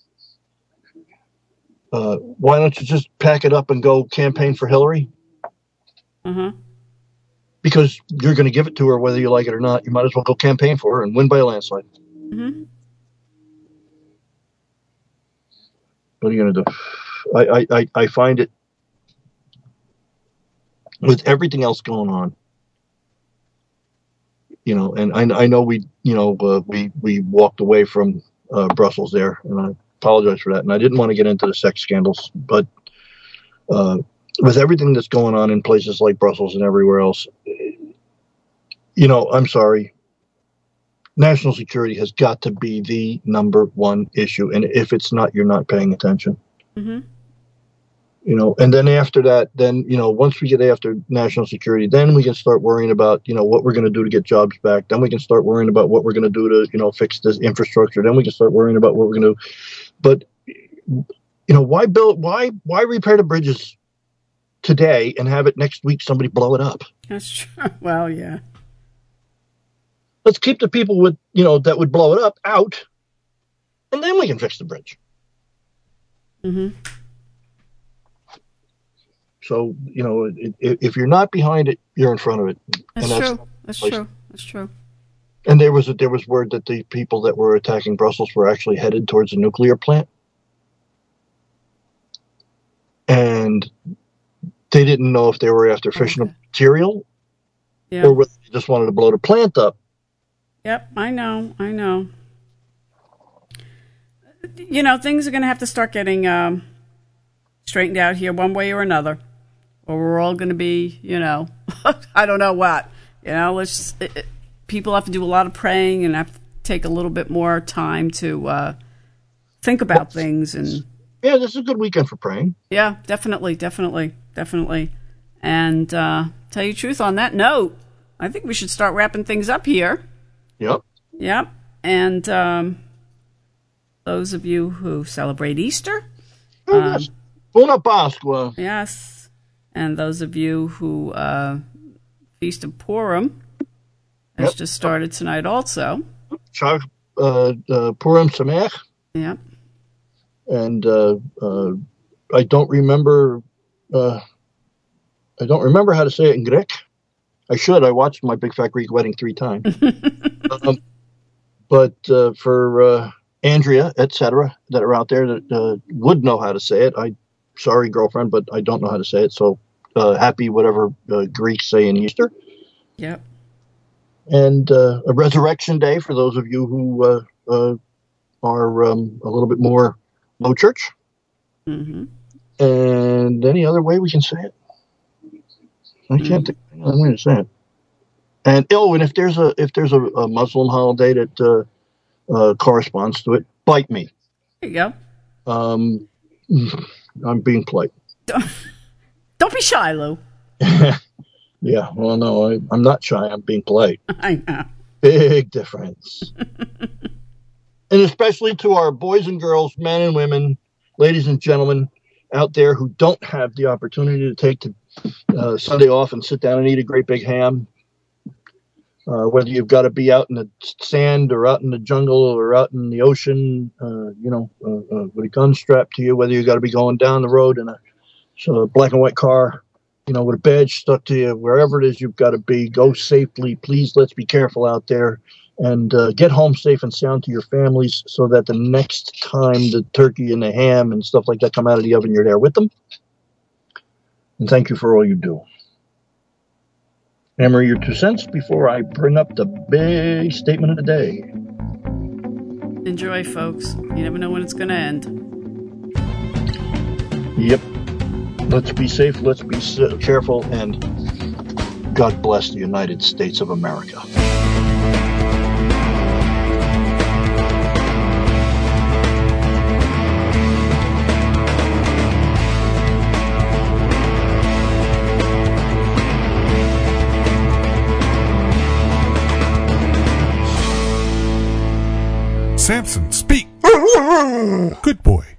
uh, why don't you just pack it up and go campaign for Hillary? Mm-hmm. Because you're going to give it to her whether you like it or not. You might as well go campaign for her and win by a landslide. Mm-hmm. What are you going to do? I, I, I find it, with everything else going on, you know, and I, I know we, you know, uh, we, we walked away from uh, Brussels there, and I apologize for that. And I didn't want to get into the sex scandals, but uh, with everything that's going on in places like Brussels and everywhere else, you know, I'm sorry. National security has got to be the number one issue. And if it's not, you're not paying attention. Mm-hmm. You know, and then after that, then, you know, once we get after national security, then we can start worrying about, you know, what we're going to do to get jobs back. Then we can start worrying about what we're going to do to, you know, fix this infrastructure. Then we can start worrying about what we're going to do. But, you know, why build, why, why repair the bridges today and have it next week somebody blow it up? That's true. Well, yeah. Let's keep the people with, you know, that would blow it up out, and then we can fix the bridge. Mm-hmm. So, you know, if, if you're not behind it, you're in front of it. That's, and that's true. That's true. That's true. And there was a, there was word that the people that were attacking Brussels were actually headed towards a nuclear plant, and they didn't know if they were after fissionable okay. material, yeah. or whether they just wanted to blow the plant up. Yep, I know, I know. You know, things are going to have to start getting um, straightened out here one way or another, or we're all going to be, you know, I don't know what. You know, let's. It, it, people have to do a lot of praying and have to take a little bit more time to uh, think about things. And yeah, this is a good weekend for praying. Yeah, definitely, definitely, definitely. And uh, tell you the truth, on that note, I think we should start wrapping things up here. Yep. Yep. And um, those of you who celebrate Easter. Oh, um, yes. Buona Pasqua. Yes. And those of you who uh, Feast of Purim has yep. just started tonight also. Chag uh, uh, Purim Sameach. Yep. And uh, uh, I don't remember uh, I don't remember how to say it in Greek. I should. I watched My Big Fat Greek Wedding three times. um, but uh, for uh, Andrea, et cetera, that are out there that uh, would know how to say it, I sorry, girlfriend, but I don't know how to say it. So uh, happy whatever uh, Greeks say in Easter. Yep. And uh, a resurrection day for those of you who uh, uh, are um, a little bit more low church. Mm-hmm. And any other way we can say it. I can't think of another way to say it. And oh, and if there's a if there's a, a Muslim holiday that uh, uh, corresponds to it, bite me. There you go. Um, I'm being polite. Don't, don't be shy, Lou. Yeah, well, no, I, I'm not shy. I'm being polite. I know. Big difference. And especially to our boys and girls, men and women, ladies and gentlemen out there who don't have the opportunity to take the uh, Sunday off and sit down and eat a great big ham. Uh, whether you've got to be out in the sand or out in the jungle or out in the ocean, uh, you know, uh, uh, with a gun strapped to you, whether you got to be going down the road in a, so a black and white car, you know, with a badge stuck to you, wherever it is you've got to be, go safely. Please, let's be careful out there and uh, get home safe and sound to your families so that the next time the turkey and the ham and stuff like that come out of the oven, you're there with them. And thank you for all you do. Hammer your two cents before I bring up the big statement of the day. Enjoy, folks. You never know when it's going to end. Yep. Let's be safe. Let's be careful. And God bless the United States of America. Samson, speak. Good boy.